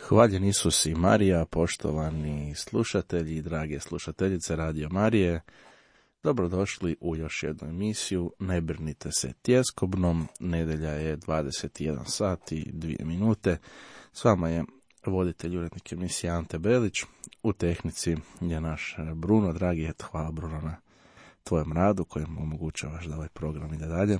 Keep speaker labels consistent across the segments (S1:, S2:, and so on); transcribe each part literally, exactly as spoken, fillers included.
S1: Hvaljen Isus i Marija, poštovani slušatelji i drage slušateljice Radio Marije, dobrodošli u još jednu emisiju Ne brinite se tjeskobnom. Nedelja je dvadeset jedan sat i dvije minute. S vama je voditelj i urednik emisije Ante Belić. U tehnici je naš Bruno. Dragi, eto, hvala Bruno na tvojem radu kojem omogućavaš da ovaj program ide dalje.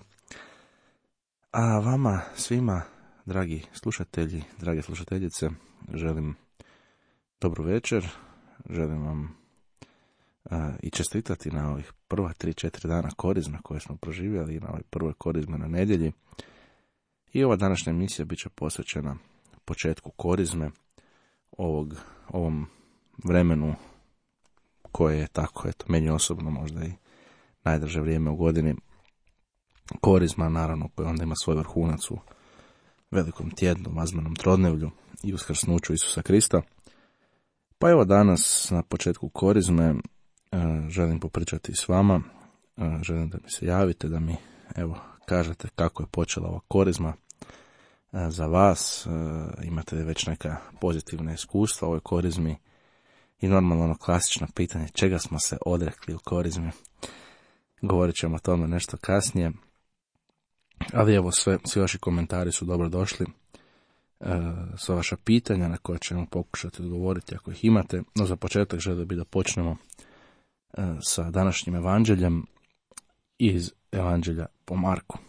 S1: A vama svima, dragi slušatelji, drage slušateljice, želim dobru večer, želim vam a, i čestitati na ovih prva tri četiri dana korizme koje smo proživjeli i na ovoj prvoj korizme na nedjelji. I ova današnja emisija bit će posvećena početku korizme, ovog, ovom vremenu koje je tako, eto, meni osobno možda i najdrže vrijeme u godini. Korizma, naravno, koja onda ima svoj vrhunac u velikom tjednu, mazmanom trodnevlju i uskrsnuću Isusa Krista. Pa evo danas, na početku korizme, želim popričati s vama, želim da mi se javite, da mi evo kažete kako je počela ova korizma za vas, imate li već neka pozitivna iskustva u ovoj korizmi i normalno ono klasično pitanje čega smo se odrekli u korizmi. Govorit ćemo o tome nešto kasnije. Ali evo, sve, svi vaši komentari su dobro došli, e, sva vaša pitanja na koje ćemo pokušati odgovoriti ako ih imate. No za početak želio bih da počnemo e, sa današnjim evanđeljem iz evanđelja po Marku.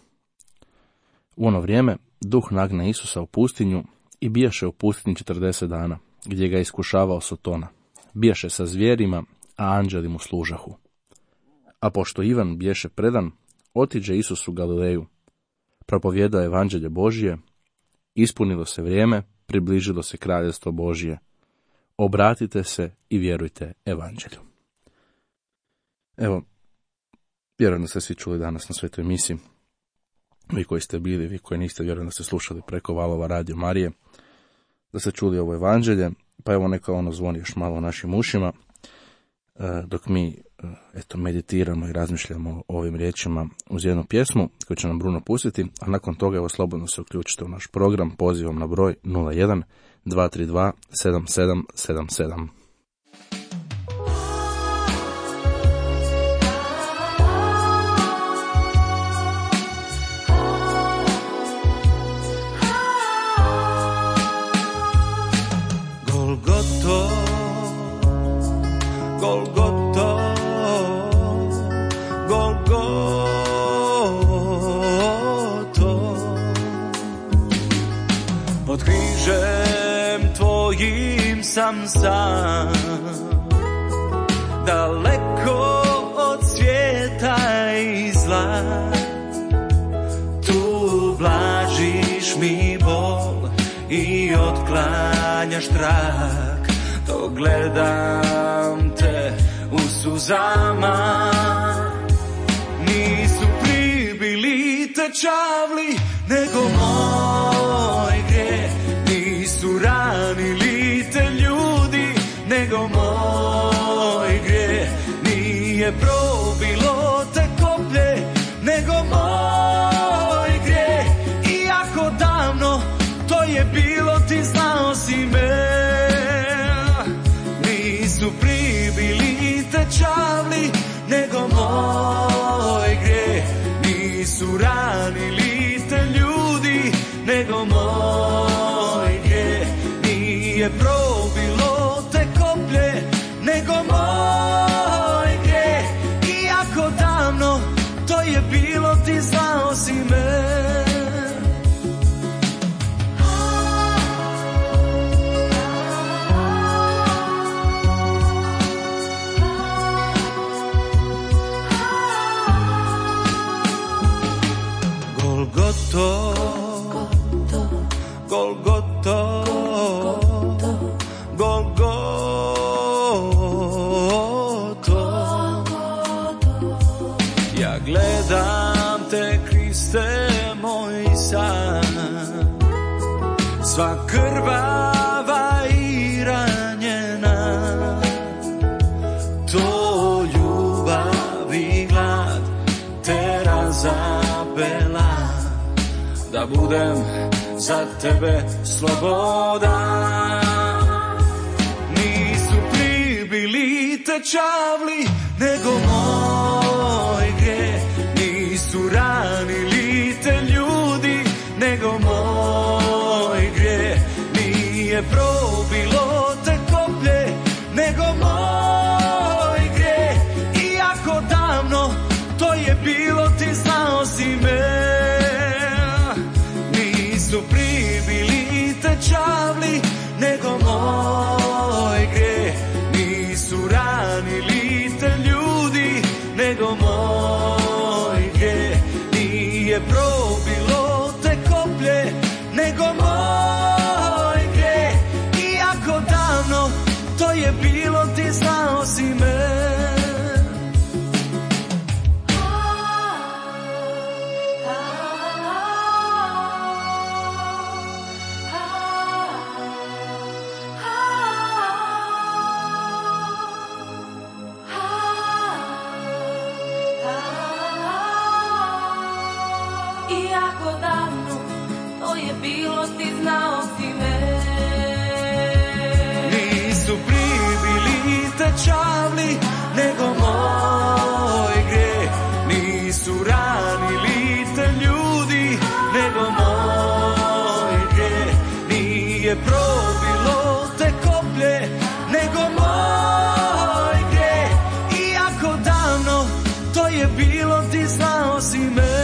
S1: U ono vrijeme duh nagne Isusa u pustinju i bijaše u pustinji četrdeset dana, gdje ga je iskušavao Sotona. Bijaše sa zvijerima, a anđeli mu služahu. A pošto Ivan biješe predan, otiđe Isus u Galileju. Propovjedao evanđelje Božije, ispunilo se vrijeme, približilo se kraljevstvo Božije. Obratite se i vjerujte evanđelju. Evo, vjerujem da ste svi čuli danas na svetoj emisiji. Vi koji ste bili, vi koji niste, vjerujem da ste slušali preko valova Radio Marije, da ste čuli ovo evanđelje, pa evo neka ono zvoni još malo u našim ušima, dok mi eto, meditiramo i razmišljamo o ovim riječima uz jednu pjesmu koju će nam Bruno pustiti, a nakon toga evo slobodno se uključite u naš program pozivom na broj nula jedan dva tri dva sedam sedam sedam sedam.
S2: Golgoto, Golgoto, Golgoto, pod križem tvojim sam sam, daleko od svijeta i zla, tu blažiš mi bol i otklanjaš strah, dok gledam te u suzama. Nisu pribili te čavli, nego moj grijeh. Nisu ranili te ljudi, nego moj grijeh. Nije probilo te koplje, nego moj grijeh. Iako davno to je bilo, ti znao si me. Nisu pribili te čavli, nego moj grijeh. Nisu ranili te ljudi, nego moj grijeh. Nije probilo te koplje, nego moj grijeh. Iako davno to je bilo, ti znao si me. Golgoto, Golgoto, Golgoto, ja gledam te, Kriste moj san, sva krvava i ranjena, to ljubav i glad te razabela, da budem za tebe slobodan. čavli, nego moj grijeh. Nisu ranili te ljudi, nego moj grijeh. Nije probilo te koplje, nego moj grijeh. Iako davno to je bilo, ti znao si me. Nisu pribili te čavli, nego moj grijeh. Nisu ranili te ljudi, nego moj grijeh. Nije probilo te koplje, nego moj grijeh. Iako davno to je bilo, ti znao si me. Čavli, nego moj grijeh. Nisu ranili te ljudi, nego moj grijeh. Nije probilo te koplje, nego moj grijeh. Iako davno to je bilo, ti znao si me.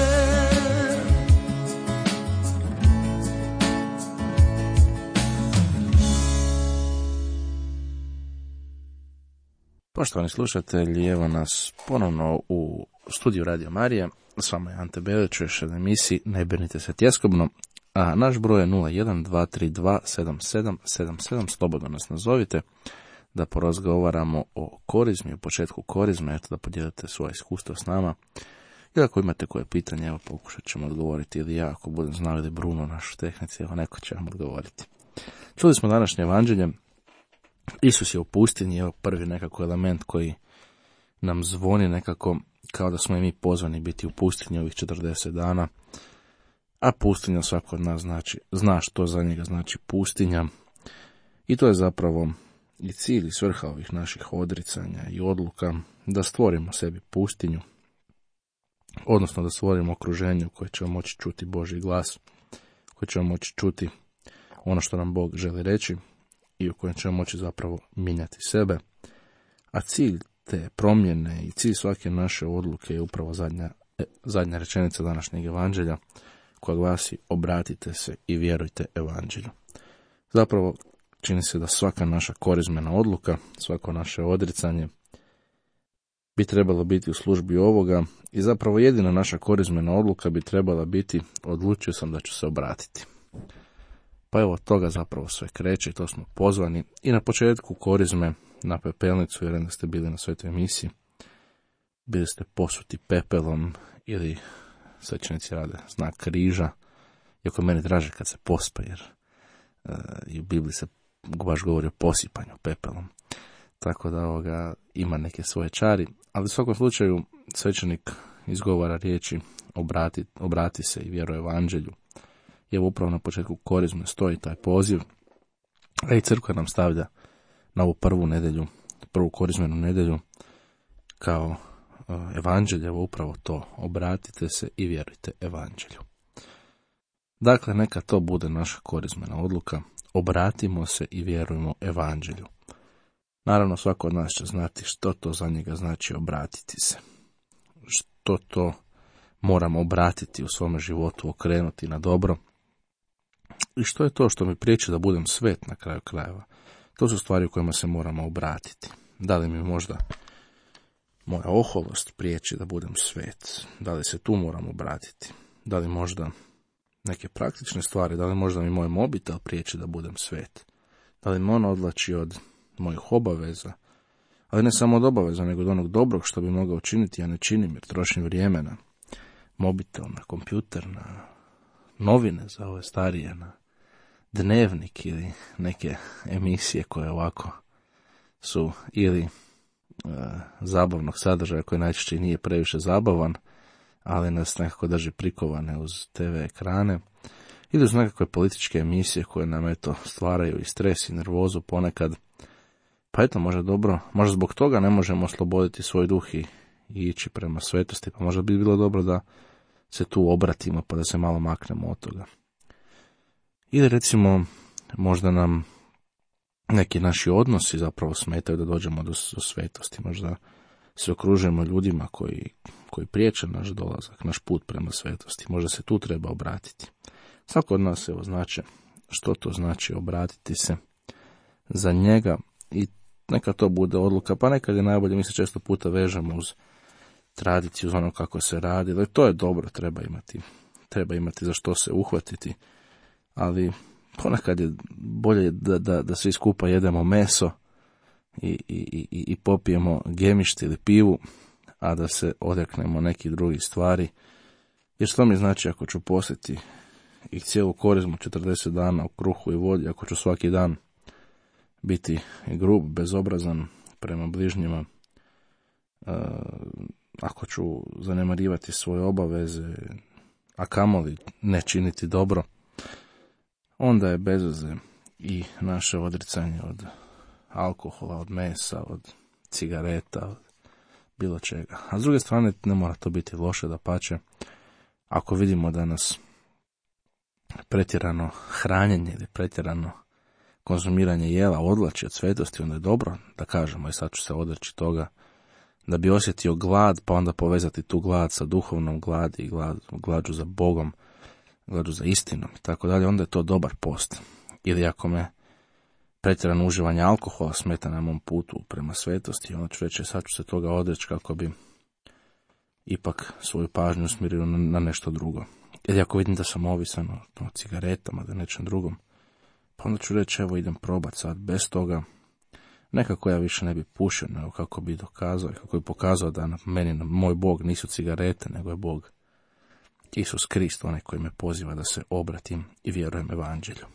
S1: Poštovani slušatelji, evo nas ponovno u studiju Radio Marije. S vama je Ante Belić u još jednoj emisiji Ne brinite se tjeskobno, a naš broj je nula jedan dva tri dva sedam sedam sedam sedam. Slobodno nas nazovite da porazgovaramo o korizmi, u početku korizme, eto da podijelite svoje iskustvo s nama. I ako imate koje pitanje, evo pokušat ćemo odgovoriti, ili ja, ako budem znao, ili Bruno, naš tehnici, evo neko će vam odgovoriti. Čuli smo današnje evanđelje. Isus je u pustinji, evo prvi nekako element koji nam zvoni nekako kao da smo i mi pozvani biti u pustinji ovih četrdeset dana, a pustinja svako od nas znači, zna što za njega znači pustinja, i to je zapravo i cilj i svrha ovih naših odricanja i odluka, da stvorimo sebi pustinju, odnosno da stvorimo okruženje u koje ćemo moći čuti Božji glas, koje ćemo moći čuti ono što nam Bog želi reći, i u kojem ćemo moći zapravo mijenjati sebe. A cilj te promjene i cilj svake naše odluke je upravo zadnja, zadnja rečenica današnjeg evanđelja, koja glasi: obratite se i vjerujte evanđelju. Zapravo čini se da svaka naša korizmena odluka, svako naše odricanje bi trebalo biti u službi ovoga, i zapravo jedina naša korizmena odluka bi trebala biti: odlučio sam da ću se obratiti. Pa evo, od toga zapravo sve kreće, to smo pozvani. I na početku korizme na pepelnicu, vjerujem da ste bili na svetoj emisiji, bili ste posuti pepelom, ili svećenici rade znak križa, iako meni draže kad se pospe, jer uh, i u Bibliji se baš govori o posipanju pepelom. Tako da ovoga ima neke svoje čari, ali u svakom slučaju svećenik izgovara riječi obrati, obrati se i vjeruje evanđelju. I evo upravo na početku korizme stoji taj poziv, a i crkva nam stavlja na ovu prvu nedjelju, prvu korizmenu nedjelju, kao uh, evanđelje, evo upravo to: obratite se i vjerujte evanđelju. Dakle, neka to bude naša korizmena odluka: obratimo se i vjerujemo evanđelju. Naravno, svako od nas će znati što to za njega znači obratiti se, što to moramo obratiti u svome životu, okrenuti na dobro, i što je to što mi priječi da budem svet na kraju krajeva. To su stvari u kojima se moramo obratiti. Da li mi možda moja oholost priječi da budem svet? Da li se tu moram obratiti? Da li možda neke praktične stvari? Da li možda mi moj mobitel priječi da budem svet? Da li me on odvlači od mojih obaveza? Ali ne samo od obaveza, nego od onog dobrog što bi mogao učiniti, ja ne činim jer trošim vrijeme na mobitel, na kompjuter, na novine za ove starije, na dnevnik ili neke emisije koje ovako su ili e, zabavnog sadržaja koji najčešće nije previše zabavan, ali nas nekako drži prikovane uz te ve ekrane, ili uz nekakve političke emisije koje nam eto stvaraju i stres i nervozu ponekad, Pa eto, možda dobro, možda zbog toga ne možemo osloboditi svoj duh i, i ići prema svetosti, pa možda bi bilo dobro da se tu obratimo, pa da se malo maknemo od toga. Ili recimo, možda nam neki naši odnosi zapravo smetaju da dođemo do, do svetosti, možda se okružujemo ljudima koji, koji priječe naš dolazak, naš put prema svetosti, možda se tu treba obratiti. Svako od nas evo znači što to znači obratiti se za njega i neka to bude odluka, pa nekad je najbolje, mi se često puta vežemo uz tradiciju, uz ono kako se radi, ali to je dobro, treba imati, treba imati za što se uhvatiti, ali ponekad je bolje da, da, da svi skupa jedemo meso i, i, i, i popijemo gemišt ili pivu, a da se odreknemo nekih drugih stvari, jer što mi znači ako ću postiti i cijelu korizmu četrdeset dana u kruhu i vodi, ako ću svaki dan biti grub, bezobrazan prema bližnjima, ako ću zanemarivati svoje obaveze, a kamoli ne činiti dobro, onda je bez veze i naše odricanje od alkohola, od mesa, od cigareta, od bilo čega. A s druge strane ne mora to biti loše, dapače. Ako vidimo da nas pretjerano hranjenje ili pretjerano konzumiranje jela odvlači od svetosti, onda je dobro da kažemo i sad ću se odreći toga, da bi osjetio glad, pa onda povezati tu glad sa duhovnom gladi i glad, glađu za Bogom, glađu za istinom i tako dalje, onda je to dobar post. Ili ako me pretjerano uživanje alkohola smeta na mom putu prema svetosti, onda ću reći sad ću se toga odreći kako bi ipak svoju pažnju usmjerio na, na nešto drugo. Ili ako vidim da sam ovisan o, o cigaretama, da nečem drugom, pa onda ću reći evo idem probat sad bez toga. Nekako ja više ne bi pušio, nego kako bi dokazao i kako bi pokazao da na meni, na moj Bog nisu cigarete, nego je Bog Isus Krist, onaj koji me poziva da se obratim i vjerujem evanđelju.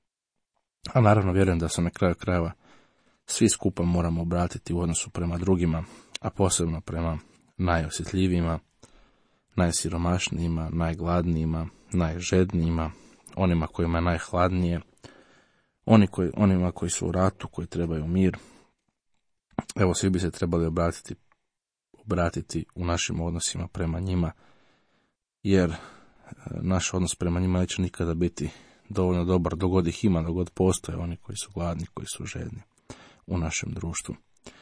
S1: A naravno vjerujem da se na kraju krajeva svi skupa moramo obratiti u odnosu prema drugima, a posebno prema najosjetljivijima, najsiromašnijima, najgladnijima, najžednijima, onima kojima je najhladnije, oni koji, onima koji su u ratu, koji trebaju mir. Evo, svi bi se trebali obratiti, obratiti u našim odnosima prema njima, jer naš odnos prema njima neće nikada biti dovoljno dobar, dogod ih ima, dogod postoje oni koji su gladni, koji su žedni u našem društvu.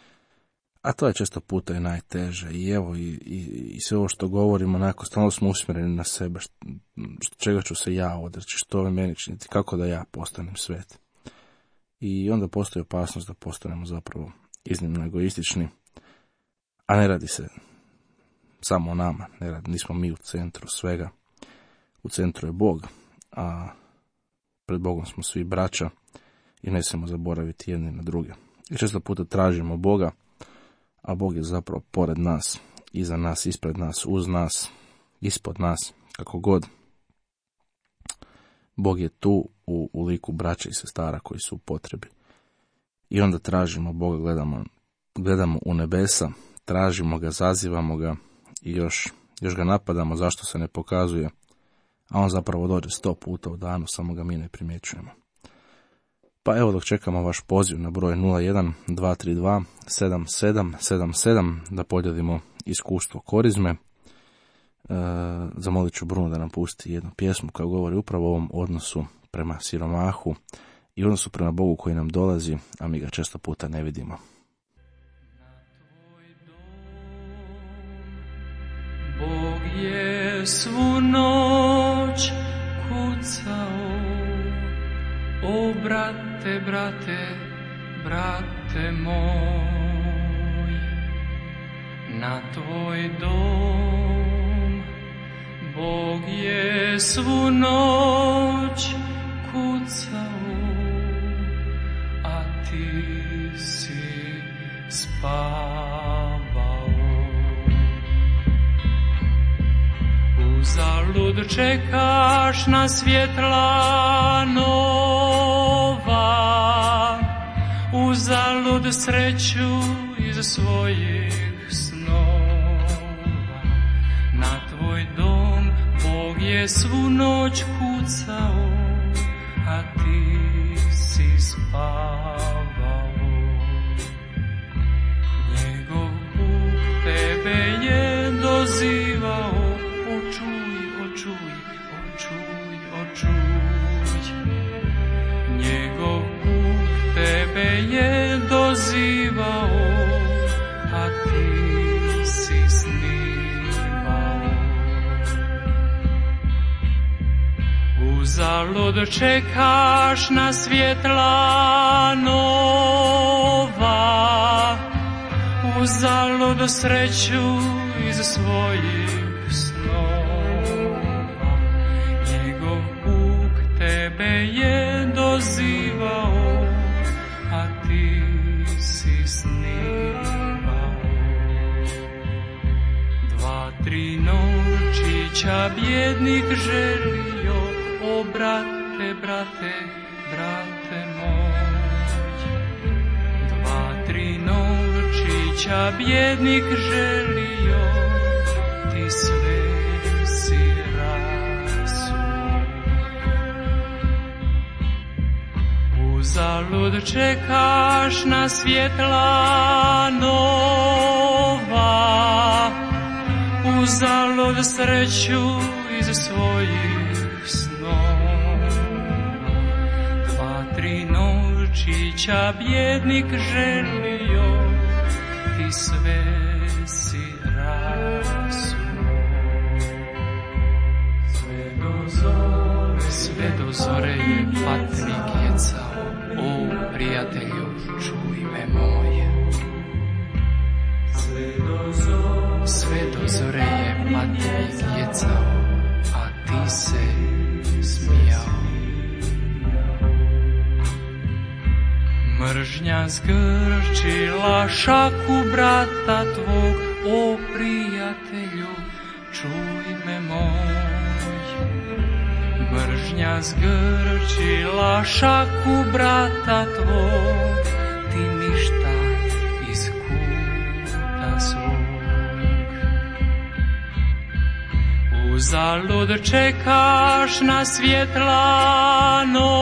S1: A to je često puta i najteže. I evo, i, i, i sve ovo što govorimo, onako, stalno smo usmjereni na sebe, što, čega ću se ja odreći, što je meni činiti, kako da ja postanem svet. I onda postoji opasnost da postanemo zapravo iznimno egoistični, a ne radi se samo o nama, ne radi, nismo mi u centru svega. U centru je Bog, a pred Bogom smo svi braća i ne smijemo zaboraviti jedni na druge. I često puta tražimo Boga, a Bog je zapravo pored nas, iza nas, ispred nas, uz nas, ispod nas, kako god. Bog je tu u, u liku braća i sestara koji su u potrebi. I onda tražimo Boga, gledamo, gledamo u nebesa, tražimo ga, zazivamo ga i još, još ga napadamo zašto se ne pokazuje, a on zapravo dođe sto puta u danu, samo ga mi ne primjećujemo. Pa evo dok čekamo vaš poziv na broj nula jedan dva tri dva sedam sedam sedam sedam da podijelimo iskustvo korizme, e, zamolit ću Bruno da nam pusti jednu pjesmu koja govori upravo o ovom odnosu prema siromahu i odnosu prema Bogu koji nam dolazi, a mi ga često puta ne vidimo.
S2: Bog je svu noć kucao, o brate, brate, brate moj, na tvoj dom. Bog je svu noć kucao, a ti si spavao. Uzalud čekaš na svjetla nova, uzalud sreću iz svojih snova. Na tvoj dom Bog je svu noć kucao, a ti si spavao. tebe je dozivao, a ti si snimao. Uzalud čekaš na svjetla nova, uzalud sreću iz svojih snova. Njegov puk tebe je dozivao, a ti si snimao. Dva, tri novčića bjednik želio, o brate, brate, brate moj. Dva, tri novčića bjednik želio, ti sve si rasuo. Uzalud čekaš na svjetla nova, uzalud sreću iz svojih snova. Dva, tri novčića bjednik želio, ti sve si rasuo. Sve do zore, sve do zore je patnik jecao, o prijatelju, čuj me moje. Sve do zore, sve do zore je patnik jecao, a ti se smijao. Mržnja zgrčila šaku brata tvog, o prijatelju, čuj me moj. Mržnja zgrčila šaku brata tvog, ti ništa iz kuta svog. Uzalud čekaš na svjetla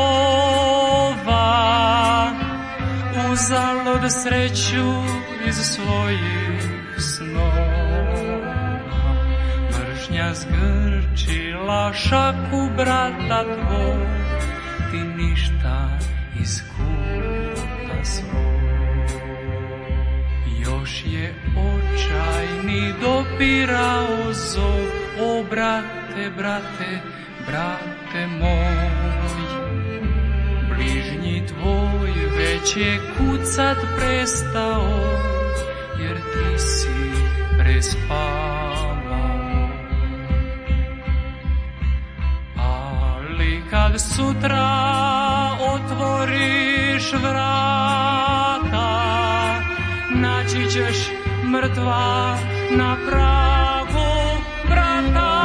S2: nova, uzalud sreću iz svojih snova. Mržnja zgrčila šaku brata tvog, ti ništa iz kuta svog. Još je očajni dopirao zov, o brate, brate, brate moj. Bližnji tvoj već je kucat prestao, jer ti si prespavao. Ali kad sutra otvoriš vrata, naći ćeš mrtva na pragu vrata.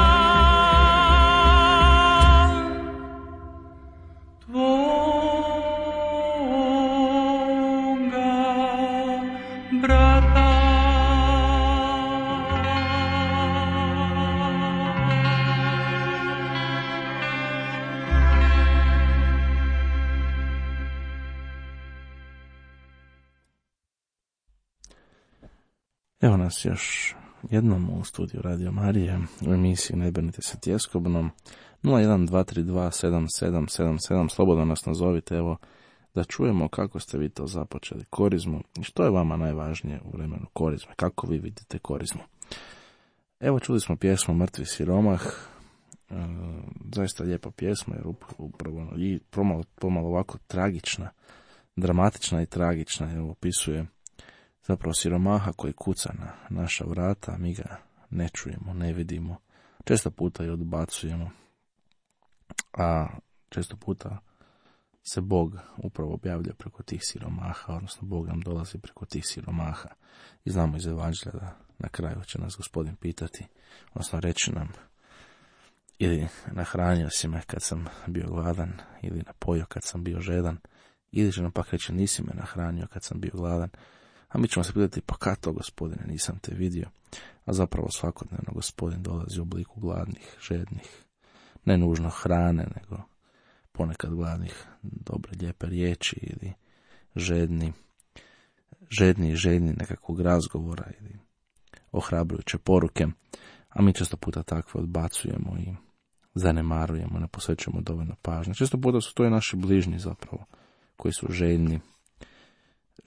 S1: Evo nas još jednom u studiju Radio Marije u emisiji Ne brinite se tjeskobnom. Nula jedan dva tri dva sedam sedam sedam sedam, slobodno nas nazovite, evo da čujemo kako ste vi to započeli korizmu i što je vama najvažnije u vremenu korizme, kako vi vidite korizmu. Evo čuli smo pjesmu Mrtvi siromah, e, zaista lijepa pjesma jer upravo i pomalo, pomalo ovako tragična, dramatična i tragična, evo opisuje zapravo siromaha koji kuca na naša vrata, mi ga ne čujemo, ne vidimo, često puta i odbacujemo, a često puta se Bog upravo objavlja preko tih siromaha, odnosno Bog nam dolazi preko tih siromaha i znamo iz Evanđelja da na kraju će nas Gospodin pitati, odnosno reći nam ili nahranio si me kad sam bio gladan, ili napojio kad sam bio žedan, ili će nam pak reći nisi me nahranio kad sam bio gladan. A mi ćemo se pitati, pa kad to, Gospodine, nisam te vidio? A zapravo svakodnevno Gospodin dolazi u obliku gladnih, žednih, ne nužno hrane, nego ponekad gladnih dobre, lijepe riječi ili žedni, žedni i željni nekakvog razgovora ili ohrabrujuće poruke. A mi često puta takve odbacujemo i zanemarujemo, ne posvećujemo dovoljno pažnje. Često puta su to i naši bližnji zapravo, koji su željni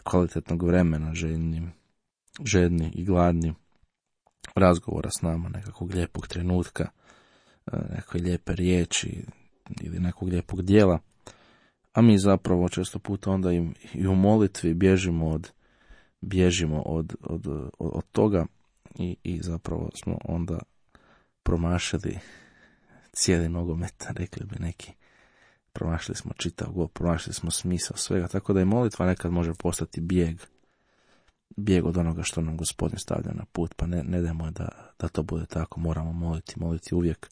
S1: kvalitetnog vremena, željni, žedni i gladni razgovora s nama, nekakvog lijepog trenutka, nekakve lijepe riječi ili nekog lijepog dijela. A mi zapravo često puta onda i, i u molitvi bježimo od, bježimo od, od, od, od toga i, i zapravo smo onda promašili cijeli nogomet, rekli bi neki. Promašili smo čitav gol, promašili smo smisao svega, tako da i molitva nekad može postati bijeg, bijeg od onoga što nam Gospodin stavlja na put, pa ne, ne dajmo da, da to bude tako, moramo moliti, moliti uvijek,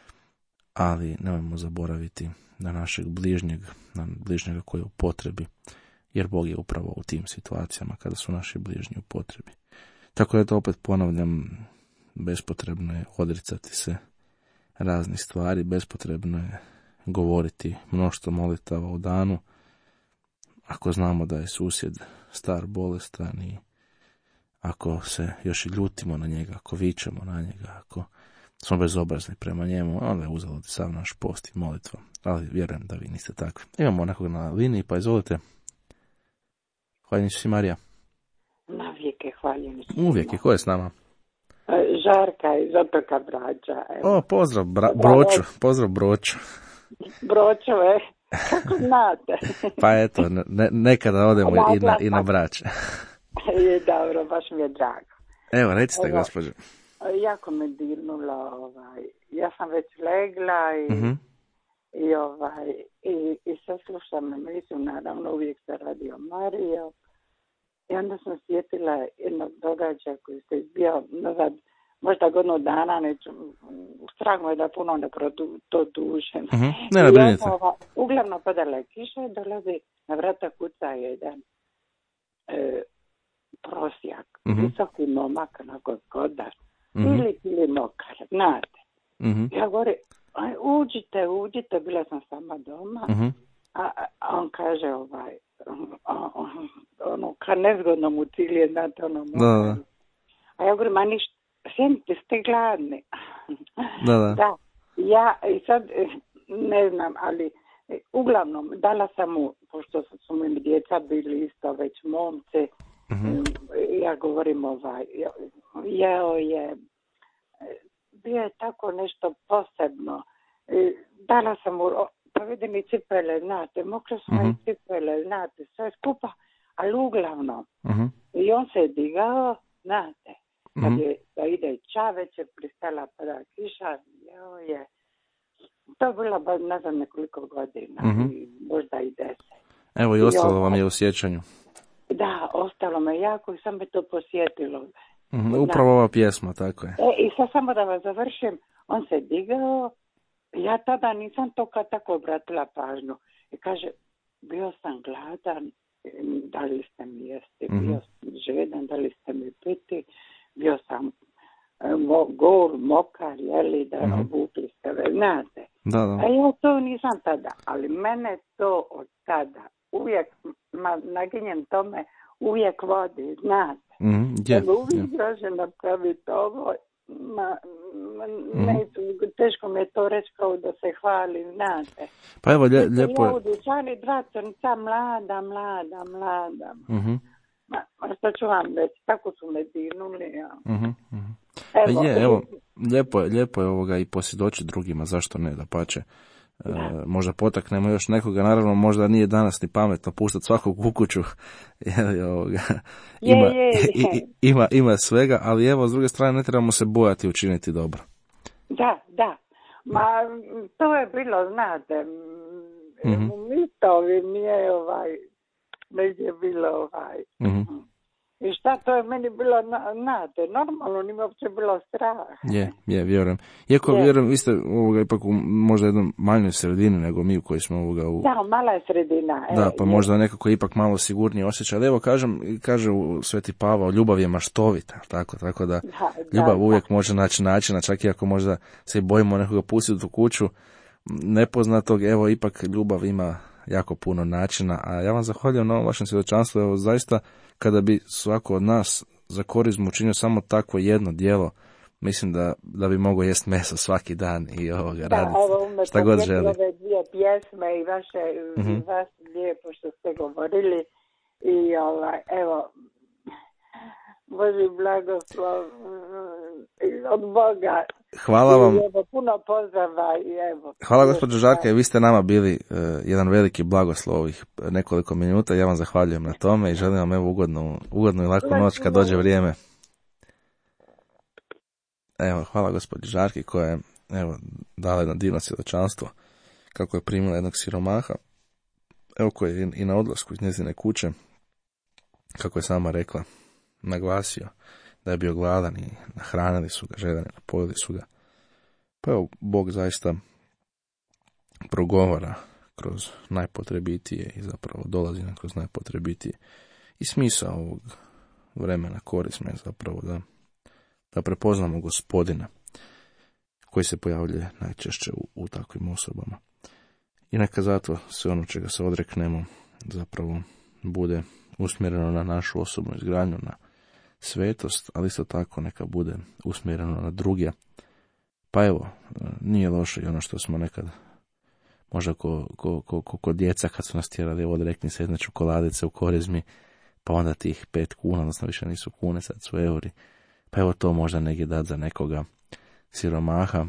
S1: ali nemojmo zaboraviti na našeg bližnjeg, na bližnjega koji je u potrebi, jer Bog je upravo u tim situacijama kada su naši bližnji u potrebi. Tako da to opet ponavljam, bespotrebno je odricati se raznih stvari, bespotrebno je govoriti mnoštvo molitava u danu, ako znamo da je susjed star, bolestan i ako se još i ljutimo na njega, ako vičemo na njega, ako smo bezobrazni prema njemu, onda je uzalud sav naš post i molitva. Ali vjerujem da vi niste takvi. Imamo nekog na liniji, pa izvolite. Hvaljeni si Marija.
S3: Na vijeke hvaljeni si.
S1: Uvijek je, ko je s nama?
S3: Žarka iz Otoka Brača. Evo.
S1: O, pozdrav bra- Broču, pozdrav Broču.
S3: Bročove, kako znate?
S1: Pa eto, ne, nekada odemo i na, i na Brač.
S3: Je dobro, baš mi je drago.
S1: Evo, recite,
S3: Evo,
S1: gospođo.
S3: Jako me dirnulo, ovaj, ja sam već legla i,
S1: Uh-huh.
S3: i, ovaj, i, i sad slušam emisiju, naravno uvijek se radi o Marijom. I onda sam sjetila jednog događaja koji se izbio nazad, možda godinu dana, neću, strah je da puno ne produ, to dužem.
S1: Uh-huh. Ne, ne brinite.
S3: Uglavnom padala je kiša i dolazi na vrata kuca jedan e, prosjak, uh-huh. visoki momak, onako godar, uh-huh. ili ili mokar, znate. Uh-huh. Ja govorim, aj, uđite, uđite, bila sam sama doma, uh-huh. a, a on kaže ovaj, ono, kad nezgodno mu cilje, znate, ono,
S1: da, da.
S3: A ja govorim, a ništa, sjedite, ste gladni.
S1: Da, da.
S3: Da, ja, i sad, ne znam, ali, uglavnom, dala sam mu, pošto su mi djeca bili isto već momce, uh-huh. ja govorim, ovaj, jeo je, bio je tako nešto posebno, dala sam mu, pa vidim i cipele, znate, mokre su uh-huh. i cipele, znate, sve skupa, ali uglavnom. Uh-huh. I on se je digao, znate, kad je, da ide ča, već je pristala pada kiša, jeo je, to je bilo, ne znam, nekoliko godina, uh-huh. i možda i deset.
S1: Evo i ostalo I vam je u sjećanju.
S3: Da, ostalo me jako i sam me to posjetilo.
S1: Uh-huh. Upravo ova pjesma, tako je.
S3: E, i sad samo da vas završim, on se digao, ja tada nisam to kad tako obratila pažnju. I kaže, bio sam gladan, dali ste mi jesti, mm-hmm. bio sam žedan, dali ste mi piti, bio sam mo, gol, mokar, jeli, da mm-hmm. obukli ste ve, znate.
S1: Da, da.
S3: A ja to nisam tada, ali mene to od tada uvijek, ma, naginjem tome, uvijek vodi, znate.
S1: Mm-hmm. Yeah,
S3: Nego uvijek
S1: yeah.
S3: draže napraviti ovo, ma, ma ne, teško mi je to reći kao da se hvali, znate.
S1: Pa evo, lje, lijepo je.
S3: Ja u dućani dva crnca, mlada, mlada, mlada.
S1: Uh-huh.
S3: Ma, što ću vam reći, tako su me dirnuli. Ja.
S1: Uh-huh. Uh-huh. Evo, je, evo, lijepo je, lijepo je ovoga i posvjedočiti drugima, zašto ne, da pače. E, možda potaknemo još nekoga, naravno možda nije danas ni pametno puštati svakog u kuću, jer ovoga, ima,
S3: je, je, je.
S1: ima, ima svega, ali evo s druge strane ne trebamo se bojati učiniti dobro.
S3: Da, da, ma to je bilo, znate, mm-hmm. u Mistovi mi je ovaj, negdje je bilo ovaj, mm-hmm. i šta to je meni bilo, znate, normalno, nije uopće bilo strah.
S1: Je, je, vjerujem. Iako je. vjerujem, vi ste ovoga ipak u možda jednom manjoj sredini nego mi u kojoj smo ovoga u...
S3: Da, mala je sredina.
S1: Da,
S3: e,
S1: pa je. možda nekako ipak malo sigurnije osjeća. Ali evo, kažem, kaže u Sveti Pavao, ljubav je maštovita, tako, tako da, da ljubav da, uvijek da. može naći načina, čak i ako možda se i bojimo nekoga pustiti u kuću nepoznatog, evo, ipak ljubav ima jako puno načina, a ja vam zahvaljujem na ovom vašem svjedočanstvu, evo, zaista, kada bi svako od nas za korizmu učinio samo takvo jedno djelo, mislim da, da bi mogao jest meso svaki dan i ovoga
S3: da,
S1: raditi
S3: evo,
S1: šta god želi.
S3: Ove dvije pjesme i vaše, uh-huh. i vas lijepo što ste govorili I ovaj, evo, Boži blagoslov od Boga.
S1: Hvala vam.
S3: I evo, puno pozdrava i evo.
S1: Hvala gospođo Žarka, vi ste nama bili uh, jedan veliki blagoslov ovih nekoliko minuta. Ja vam zahvaljujem na tome i želim vam evo ugodnu, ugodnu i laku noć kad dođe vrijeme. Evo, hvala gospođi Žarki koja je evo dala jedno divno svjedočanstvo kako je primila jednog siromaha, evo koji je i na odlasku iz njezine kuće, kako je sama rekla, naglasio da je bio gladan i nahranili su ga, žedani, napojili su ga. Pa evo, Bog zaista progovara kroz najpotrebitije i zapravo dolazi nam kroz najpotrebitije. I smisao ovog vremena korisme je zapravo da, da prepoznamo Gospodina koji se pojavljuje najčešće u, u takvim osobama. I neka zato sve ono čega se odreknemo zapravo bude usmjereno na našu osobnu izgradnju, na svetost, ali isto tako neka bude usmjereno na druge. Pa evo, nije loše i ono što smo nekad, možda ko, ko, ko, ko, ko djeca kad su nas tjerali, evo odrekni se jedne čokoladice u Korizmi, pa onda tih pet kuna, odnosno više nisu kune, sad su euri. Pa evo to možda negdje dati za nekoga siromaha.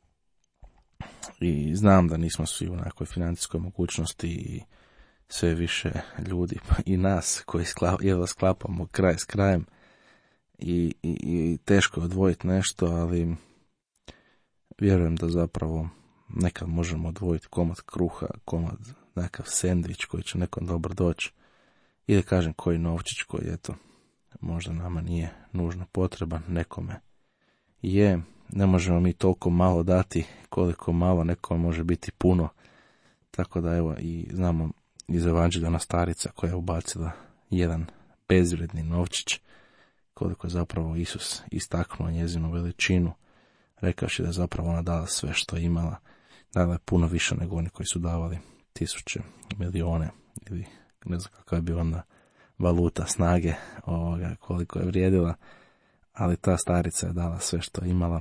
S1: I znam da nismo svi u nekoj financijskoj mogućnosti i sve više ljudi, pa i nas koji sklap, jedva sklapamo kraj s krajem i, i, i teško je odvojiti nešto, ali vjerujem da zapravo nekad možemo odvojiti komad kruha, komad nekakav sendvič koji će nekom dobro doći ili kažem koji novčić koji eto možda nama nije nužno potreban, nekome je. Ne možemo mi toliko malo dati koliko malo nekome može biti puno. Tako da evo i znamo iz Evanđelja ona starica koja je ubacila jedan bezvrijedni novčić, koliko je zapravo Isus istaknuo njezinu veličinu, rekavši da je zapravo ona dala sve što je imala. Dala je puno više nego oni koji su davali tisuće, milijone ili ne znam kakva je bi onda valuta snage ovoga, koliko je vrijedila. Ali ta starica je dala sve što je imala.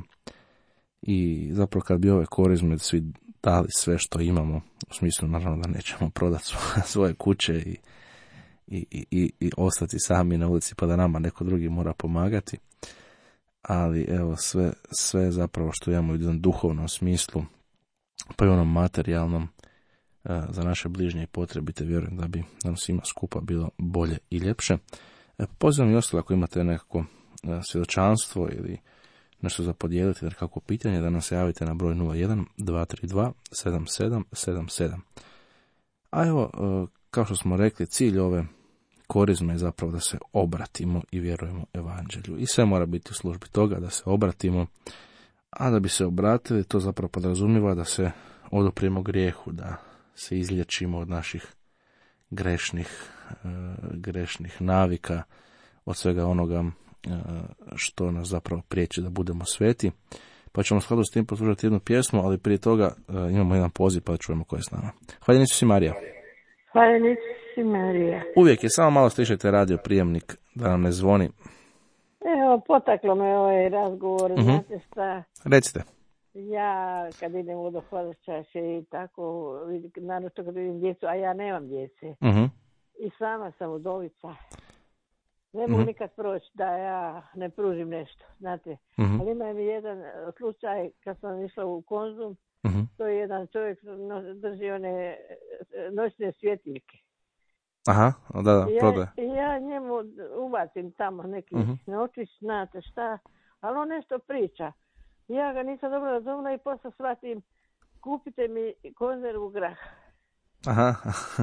S1: I zapravo kad bi ove Korizme svi dali sve što imamo, u smislu naravno da nećemo prodati svoje kuće i, i, i, i ostati sami na ulici pa da nama neko drugi mora pomagati. Ali evo sve, sve zapravo što imamo u jednom duhovnom smislu, pa i onom materijalnom, za naše bližnje i potrebite, vjerujem da bi nam svima skupa bilo bolje i ljepše. Pozivam i ostalo ako imate nekako svjedočanstvo ili nešto za podijeliti, jer kako pitanje, da nam se javite na broj nula jedan dva tri dva sedam sedam sedam sedam. A evo, kao što smo rekli, cilj ove Korizme je zapravo da se obratimo i vjerujemo Evanđelju. I sve mora biti u službi toga da se obratimo, a da bi se obratili, to zapravo podrazumijeva da se odupremo grijehu, da se izlječimo od naših grešnih, grešnih navika, od svega onoga što nas zapravo priječi da budemo sveti. Pa ćemo skladu s tim poslušati jednu pjesmu, ali prije toga imamo jedan poziv pa da čujemo ko je s nama. Hvala Isus i Marija.
S3: Hvala Isus i Marija.
S1: Uvijek je, samo malo stišajte radio prijemnik da nam ne zvoni.
S3: Evo, potaklo me ovaj razgovor, uh-huh. Znate šta?
S1: Recite.
S3: Ja kad idem u dohodačaše i tako, naravno kad vidim djecu, a ja nemam djece.
S1: Uh-huh.
S3: I sama sam udovica. Ne mogu uh-huh. nikad proći da ja ne pružim nešto, znate. Uh-huh. Ali ima mi jedan slučaj kad sam išla u Konzum, uh-huh. to je jedan čovjek drži one noćne svjetiljke.
S1: Aha, da, da, prodaj.
S3: Ja, ja njemu ubacim tamo neki uh-huh. novčić, znate šta, ali on nešto priča. Ja ga nisam dobro razumila i posle shvatim, kupite mi konzervu graha.
S1: Aha.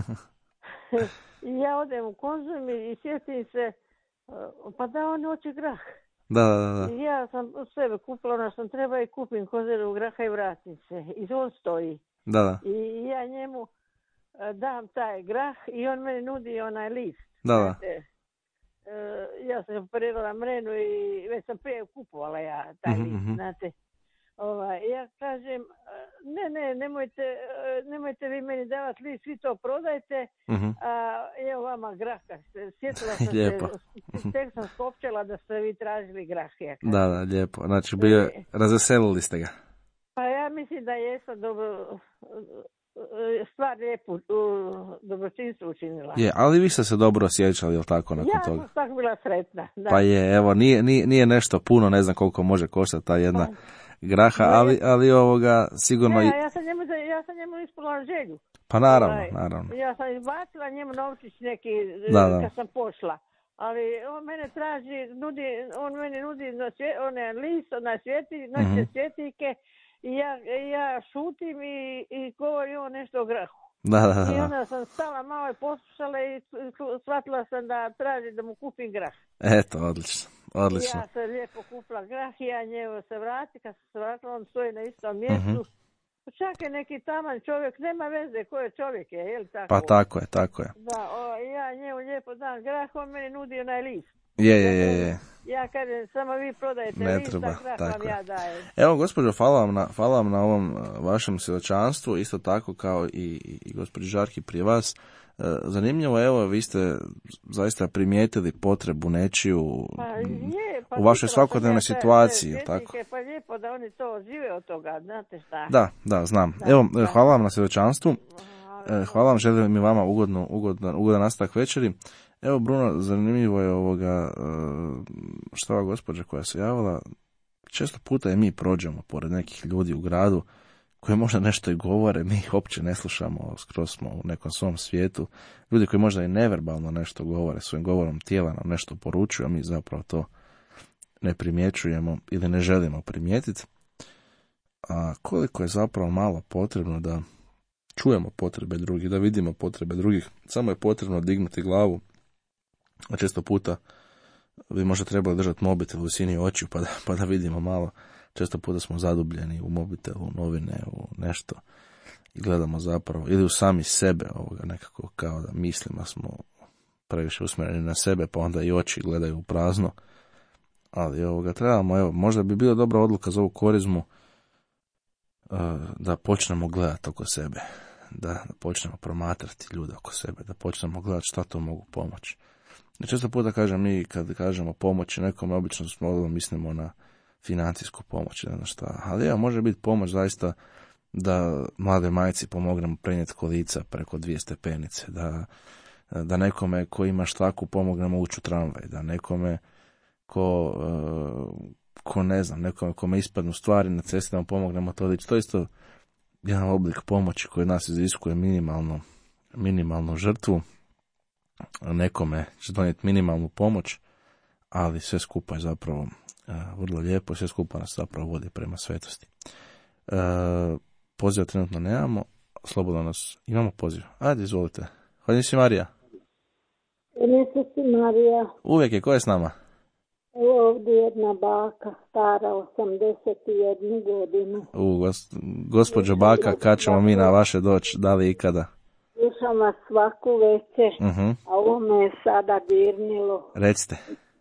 S3: I ja odem u Konzum i sjetim se, pa da on hoće grah.
S1: Da, da, da.
S3: I ja sam u sebe kupila ono što sam treba i kupim konzervu graha i vratim se. I on stoji.
S1: Da, da.
S3: I ja njemu dam taj grah i on meni nudi onaj list.
S1: Da, da.
S3: Znate, ja sam operirala mrenu i već sam prije kupovala ja taj mm-hmm. list, znate. Ovaj, ja kažem, ne, ne, nemojte, nemojte vi meni davati list, vi to prodajte, uh-huh. a evo vama grah. Sjetila sam se, tek sam skopčala da ste vi tražili grah. Ja
S1: da, da, lijepo. Znači, bio, razveselili ste ga.
S3: Pa ja mislim da jesam dobro,
S4: stvar lijepu, dobročinstvo učinila.
S1: Je, ali vi ste se dobro osjećali, jel tako, nakon
S4: ja
S1: toga?
S4: sam tako bila sretna. Da.
S1: Pa je, evo, nije, nije, nije nešto puno, ne znam koliko može koštati ta jedna
S4: Pa.
S1: graha, ali, ali ovoga sigurno...
S4: Ja, ja sam njemu, ja sam njemu ispunila želju.
S1: Pa naravno,
S4: Ovaj,
S1: naravno.
S4: Ja sam izbacila njemu novčić neki
S1: Da, da.
S4: kad sam pošla. Ali on mene traži, nudi, on meni nudi na svje, one list, na svjeti, na
S1: Mhm.
S4: svjetiljke i ja, ja šutim i, i govori on nešto o grahu.
S1: Da, da,
S4: I
S1: da.
S4: onda sam stala malo i poslušala i shvatila sam da traži da mu kupim grah.
S1: Eto, odlično,
S4: I
S1: odlično.
S4: ja sam lijepo kupila grah i ja njemu se vrati, kad sam se vratila on stoji na istom mjestu.
S1: Mhm.
S4: Čak je neki taman čovjek, nema veze ko je čovjek je, je li tako?
S1: Pa tako je, tako je.
S4: Da, o, ja njemu lijepo dam grah, on meni nudi onaj list.
S1: Je, je, je, je.
S4: Ja kažem, samo vi prodajete
S1: Ne
S4: list,
S1: treba,
S4: a grah
S1: tako
S4: vam
S1: je.
S4: ja dajem.
S1: Evo, gospođo, hvala vam na, hvala vam na ovom uh, vašem svjedočanstvu, isto tako kao i, i, i gospođi Žarki prije vas. Uh, zanimljivo, evo, vi ste zaista primijetili potrebu nečiju
S4: Pa, je, pa
S1: u vašoj
S4: pitala sam
S1: svakodnevnoj
S4: ja te-
S1: situaciji,
S4: te
S1: jel tako?
S4: svjetiljke, Pa lijepo da oni to žive od toga, znate šta.
S1: Da, da, znam.
S4: Da,
S1: Evo,
S4: da.
S1: hvala vam na svjedočanstvu. E, Hvala vam, želim i vama ugodno, ugodan, ugodan nastavak večeri. Evo, Bruno, zanimljivo je ovoga, e, što ova gospođa koja se javila, često puta i mi prođemo pored nekih ljudi u gradu koji možda nešto i govore, mi ih uopće ne slušamo, skroz smo u nekom svom svijetu. Ljudi koji možda i neverbalno nešto govore, svojim govorom tijela nam nešto poručuju, a mi zapravo to ne primjećujemo ili ne želimo primijetiti. A koliko je zapravo malo potrebno da čujemo potrebe drugih, da vidimo potrebe drugih, samo je potrebno dignuti glavu, a često puta bi možda trebali držati mobitel u visini očiju pa da, pa da vidimo malo. Često puta smo zadubljeni u mobitelu, u novine, u nešto i gledamo zapravo, ili u sami sebe ovoga nekako kao da mislimo smo previše usmjereni na sebe, pa onda i oči gledaju u prazno. Ali ovoga trebamo, evo, možda bi bila dobra odluka za ovu korizmu uh, da počnemo gledati oko sebe, da, da počnemo promatrati ljude oko sebe, da počnemo gledati šta to mogu pomoći. Često puta kažem, mi kad kažemo pomoći nekome, obično smo mislimo na financijsku pomoć, ne znam šta, ali evo, može biti pomoć zaista da mlade majci pomognemo prenijeti kolica preko dvije stepenice, da, da nekome ko ima štaku pomognemo ući u tramvaj, da nekome ko, ko ne znam, nekome kome ispadnu stvari na cesti da mu pomognemo to dići. To je isto jedan oblik pomoći koji nas iziskuje minimalno, minimalnu žrtvu, nekome će donijeti minimalnu pomoć, ali sve skupa je zapravo uh, vrlo lijepo, sve skupa nas zapravo vodi prema svetosti. Uh, poziva trenutno nemamo, slobodno nas, imamo poziv. Ajde, izvolite. Hvala si Marija.
S5: Nisi si Marija.
S1: Uvijek je, ko je s nama?
S5: Evo ovdje jedna baka, stara osamdeset jednu godinu.
S1: U, gos, gospođo baka, kad ćemo mi na vaše doći, da li ikada?
S5: Slušam vas svaku večer,
S1: Uh-huh.
S5: a ovo me je sada dirnilo.
S1: Recite.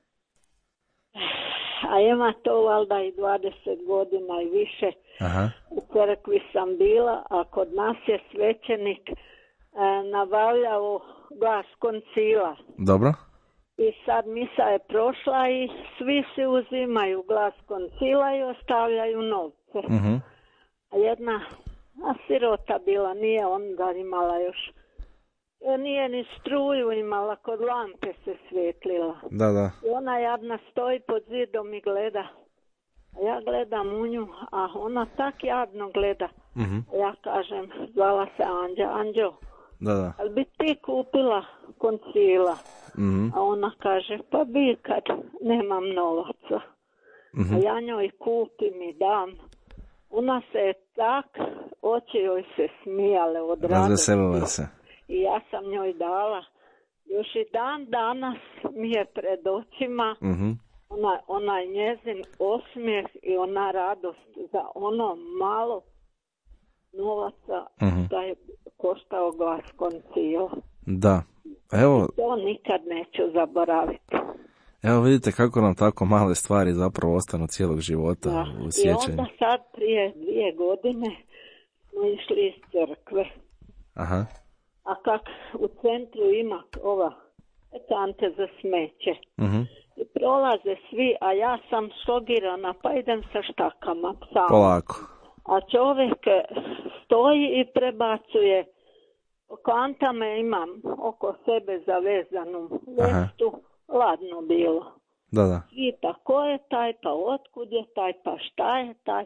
S5: A ima to valjda i dvadeset godina i više.
S1: Aha.
S5: U crkvi sam bila, a kod nas je svećenik e, nabavljao glas koncila.
S1: Dobro.
S5: I sad misa je prošla i svi se uzimaju glas koncila i ostavljaju novce.
S1: Uh-huh.
S5: A jedna a sirota bila, nije onda imala još, e, nije ni struju imala, kod lampe se svjetlila.
S1: Da, da.
S5: I ona jadna stoji pod zidom i gleda. A ja gledam u nju, a ona tak jadno gleda.
S1: Uh-huh.
S5: A ja kažem, zvala se Anđa, Anđo,
S1: Da, da.
S5: ali bi ti kupila koncila?
S1: Uh-huh.
S5: A ona kaže, pa bi kad nemam novaca.
S1: Uh-huh.
S5: A ja njoj kupim i dam. Ona se je tak, oči joj se smijale od radosti.
S1: Razveselila se.
S5: I ja sam njoj dala. Još i dan danas mi je pred očima
S1: Uh-huh.
S5: ona, onaj njezin osmijeh i ona radost za ono malo novaca
S1: Uh-huh.
S5: da je koštao glas koncila.
S1: Da. Evo,
S5: To nikad neću zaboraviti.
S1: evo vidite kako nam tako male stvari zapravo ostanu cijelog života
S5: Da.
S1: u
S5: I
S1: sjećanju.
S5: onda sad prije dvije godine smo išli iz crkve.
S1: Aha.
S5: A kak u centru ima ova kante za smeće.
S1: Uh-huh.
S5: I prolaze svi, a ja sam šogirana, pa idem sa štakama sama.
S1: Polako.
S5: A čovjek stoji i prebacuje. Kantame imam oko sebe zavezanu vestu, ladno bilo.
S1: Da, da.
S5: Pita ko je taj, pa otkud je taj, pa šta je taj.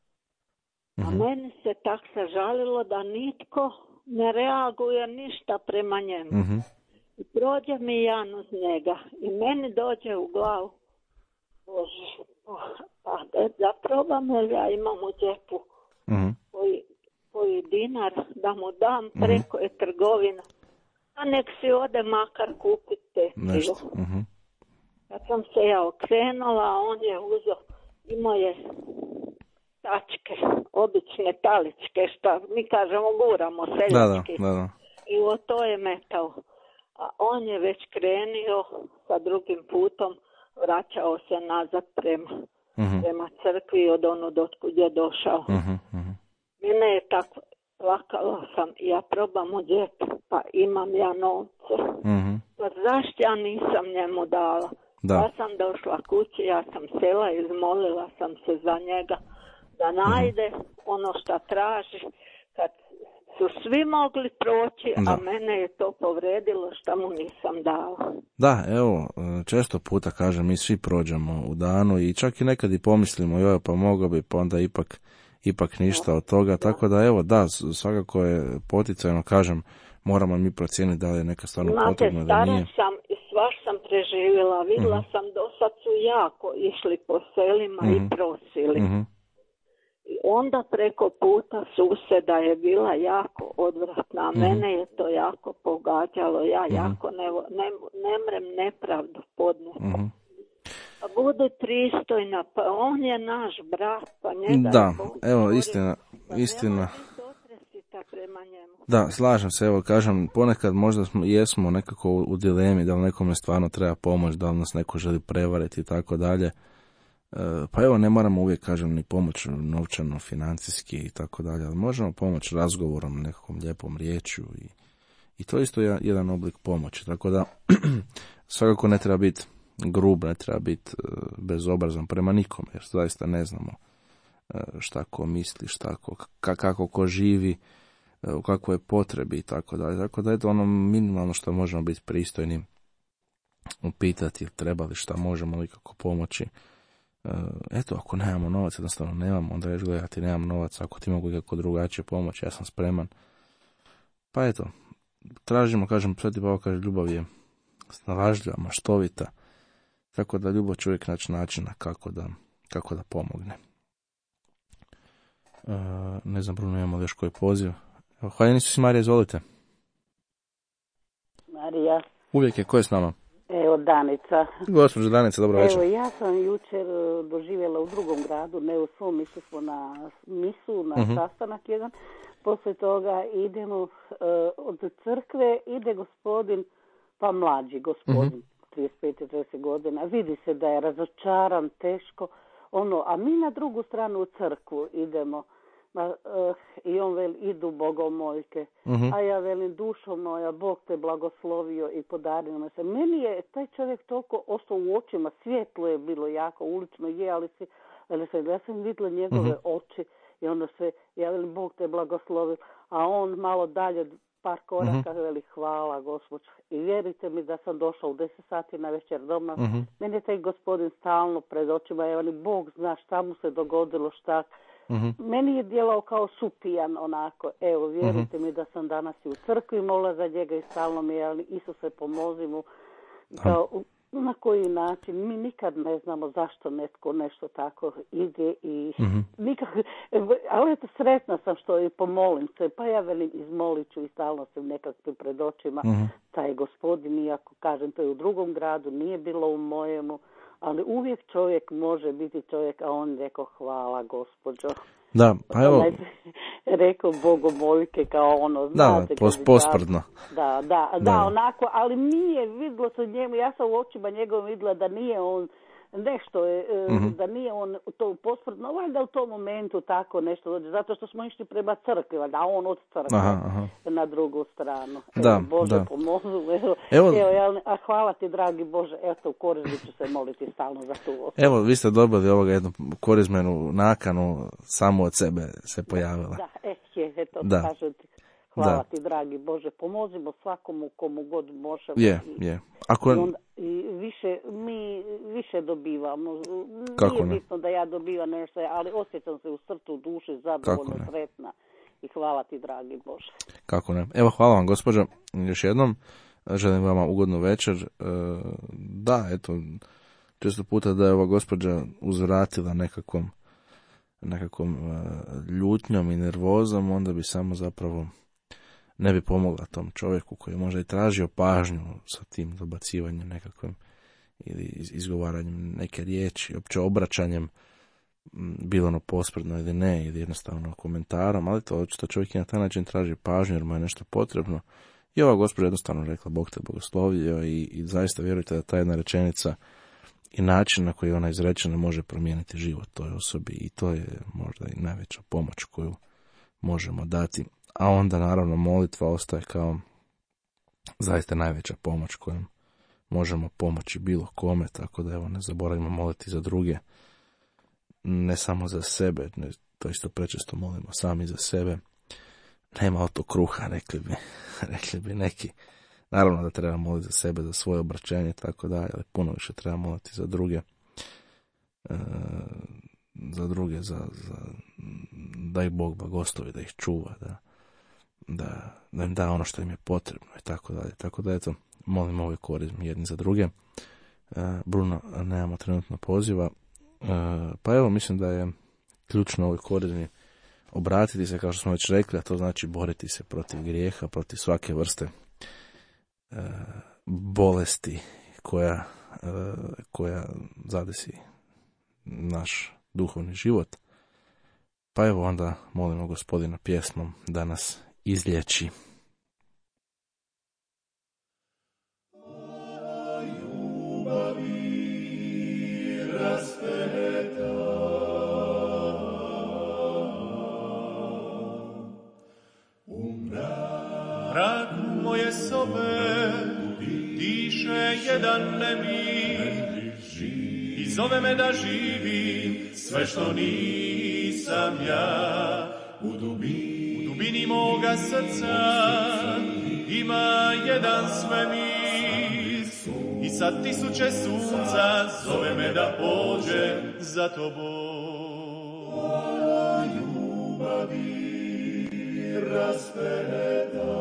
S5: A
S1: Mhm.
S5: meni se tak sažalilo da nitko ne reaguje ništa prema njemu.
S1: Mhm.
S5: I prođe mi Jan uz njega i meni dođe u glavu. Bože, pa da probam jer ja imam u džepu
S1: Mhm.
S5: koji, koji dinar da mu dam preko je trgovina. A nek si ode makar kupiti te
S1: Nešto.
S5: pivo.
S1: Mhm.
S5: Kad sam se ja okrenula, on je uzeo, imao je tačke, obične taličke, šta mi kažemo guramo
S1: Da, da,
S5: seljački.
S1: da, da.
S5: I o to je metao. A on je već krenio sa drugim putom, vraćao se nazad prema,
S1: Mhm.
S5: prema crkvi od onog otkud je došao.
S1: Mhm. Mhm.
S5: Mene je tako, plakala sam, ja probam u džep, pa imam ja novce.
S1: Mhm.
S5: Pa zašto ja nisam njemu dala?
S1: Da.
S5: Ja sam došla kući, ja sam sela i izmolila sam se za njega da najde ono što traži. Kad su svi mogli proći,
S1: Da.
S5: a mene je to povredilo što mu nisam dala.
S1: Da, evo, često puta kažem, mi svi prođemo u danu i čak i nekad i pomislimo, joj, pa mogao bi, pa onda ipak, ipak ništa od toga, tako da evo, da, svakako je poticajno, kažem, moramo mi procijeniti da li je neka stvarno
S5: Znate,
S1: potrebna, da
S5: stara
S1: nije.
S5: sam i svaš sam preživjela, vidjela
S1: Mhm.
S5: sam do sad su jako išli po selima
S1: Mhm.
S5: i prosili.
S1: Mhm.
S5: I onda preko puta suseda je bila jako odvratna, a
S1: Mhm.
S5: mene je to jako pogađalo, ja
S1: Mhm.
S5: jako ne, ne, ne mrem nepravdu podnijeti.
S1: Mhm.
S5: Pa budi pristojna, pa on je naš brat, pa njega
S1: Da,
S5: je Bog
S1: evo,
S5: stvorio,
S1: istina,
S5: pa
S1: istina.
S5: nemoj biti otresita prema njemu.
S1: Da, slažem se, evo kažem, ponekad možda smo, jesmo nekako u, u dilemi da li nekome stvarno treba pomoć, da li nas neko želi prevariti i tako dalje. E, pa evo, ne moramo uvijek, kažem, ni pomoć novčano, financijski i tako dalje, ali možemo pomoći razgovorom, nekakvom lijepom riječju i, i to isto je jedan oblik pomoći, tako da svakako ne treba biti grub, ne treba biti e, bezobrazan prema nikome, jer zaista ne znamo e, šta ko misli, šta ko, ka, kako ko živi, u kakvoj je potrebi i tako dalje. Tako da je to ono minimalno što možemo biti pristojni, upitati treba li šta možemo li kako pomoći. Eto, ako nemamo novac, jednostavno nemamo, onda reći gledaj, ja ti nemam novac, ako ti mogu kako drugačije pomoći, ja sam spreman. Pa eto, tražimo, kažem, Sveti Pavao kaže, ljubav je snalažljiva, maštovita, tako da ljubav će uvijek naći načina kako da, kako da pomogne. Uh, ne znam, Bruno, imamo li još koji poziv? Hvala Isusu, Marija, izvolite.
S6: Marija.
S1: Uvijek je, ko je s nama?
S6: Evo, Danica.
S1: Gospođo Danica, dobro večer.
S6: Evo, ja sam jučer doživjela u drugom gradu, ne u svom, išli smo na misu, na
S1: uh-huh.
S6: sastanak jedan. Poslije toga idemo uh, od crkve, ide gospodin, pa mlađi gospodin, uh-huh. trideset pet trideset godina. Vidi se da je razočaran, teško. Ono, a mi na drugu stranu u crkvu idemo. Ma, uh, i on veli, idu bogomojke, uh-huh. a ja velim, dušo moja, Bog te blagoslovio i podario me se. Meni je taj čovjek toliko ostao u očima, svjetlo je bilo jako, ulično je, ali, si, ali se, ja sam vidjela njegove uh-huh. oči i onda se, ja velim, Bog te blagoslovio, a on malo dalje, par koraka, uh-huh. veli, hvala gospođo. I vjerujte mi da sam došla u deset sati na večer doma, uh-huh. meni je taj gospodin stalno pred očima, ja velim, Bog zna šta mu se dogodilo, šta. Uh-huh. Meni je djelao kao supijan onako, evo vjerujte uh-huh. mi da sam danas i u crkvi molila za njega i stalno mi je, ali Isuse pomozi mu, kao, na koji način, mi nikad ne znamo zašto netko nešto tako ide i uh-huh. nikad, ali eto sretna sam što i pomolim se, pa ja velim izmolit ću i stalno sam nekako pred očima, uh-huh. taj gospodin, iako kažem to je u drugom gradu, nije bilo u mojemu, ali uvijek čovjek može biti čovjek, a on rekao hvala gospođo.
S1: Da, pa evo.
S6: Rekao bogomolke kao ono,
S1: Da,
S6: znate.
S1: pos, posprdno.
S6: Da, da, da, da, onako, ali nije vidjelo se njemu, ja sam u očima njegovim vidjela da nije on nešto, je, mm-hmm. da nije on to posprdno, valjda u tom momentu tako nešto, zato što smo išli prema crkvi, valjda, a on od crkve aha, aha. na drugu stranu.
S1: Da,
S6: evo, Bože
S1: da.
S6: pomozu, evo,
S1: evo,
S6: evo ja, a hvala ti dragi Bože, eto u korizmi ću se moliti stalno za tu osobu.
S1: Evo, vi ste dobili ovoga jednu korizmenu nakanu, samo od sebe se pojavila.
S6: Da, da, eh, ovdje, eto,
S1: da.
S6: kažete, hvala
S1: da.
S6: ti, dragi Bože, pomozimo svakomu komu god možemo.
S1: Je,
S6: i,
S1: je. Ako...
S6: I, onda, i više, mi više dobivamo.
S1: Kako
S6: Nije
S1: ne?
S6: bitno da ja dobivam nešto, ali osjećam se u srcu, u duši, zadovoljno, sretna. I hvala ti, dragi Bože.
S1: Kako ne? Evo, hvala vam, gospođo, još jednom. Želim vama ugodnu večer. Da, eto, često puta da je ova gospođa uzvratila nekakvom, nekakvom ljutnjom i nervozom, onda bi samo zapravo ne bi pomogla tom čovjeku koji možda i tražio pažnju sa tim dobacivanjem nekakvim ili izgovaranjem neke riječi, opće obraćanjem, bilo ono pospredno ili ne, ili jednostavno komentarom, ali to očito čovjek i na taj način traži pažnju jer mu je nešto potrebno. I ova gospođa jednostavno rekla Bog te blagoslovio i, i zaista vjerujte da ta jedna rečenica i način na koji ona izrečena može promijeniti život toj osobi i to je možda i najveća pomoć koju možemo dati. A onda naravno molitva ostaje kao zaista najveća pomoć kojom možemo pomoći bilo kome, tako da evo ne zaboravimo moliti za druge, ne samo za sebe, ne, to isto prečesto molimo sami za sebe. Nema od to kruha, rekli bi, rekli bi neki. Naravno da treba moliti za sebe, za svoje obraćenje i tako dalje, ali puno više treba moliti za druge, e, za druge, za, za, da ih Bog blagoslovi, da ih čuva, da, da, da im da ono što im je potrebno i tako dalje. Tako da eto, molim ovaj korizm jedni za druge. E, Bruno, nemamo trenutno poziva, e, pa evo mislim da je ključno ovoj korizmi obratiti se, kao što smo već rekli, a to znači boriti se protiv grijeha, protiv svake vrste e, bolesti koja, e, koja zadesi naš duhovni život. Pa evo onda molimo Gospodina pjesmom da nas izliječi.
S7: Mrak moje sobe diše jedan nemir i zove me da živim sve što nisam ja. U dubini, u dubini moga srca ima jedan svemir i sad tisuće sunca zove me da pođem za tobom. O ljubavi raspeta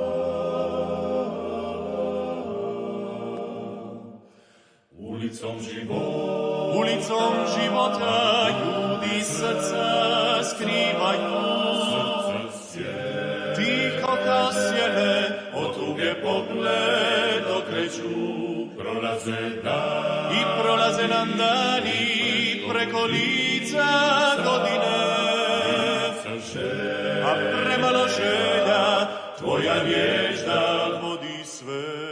S7: ulicom života, ulicom života ljudi srca skrivaju, tiho kao sjene od tuge pogled okreću, prolaze dan i prolaze nam dani preko lica godine, a premalo želja tvoja riječ da vodi sve.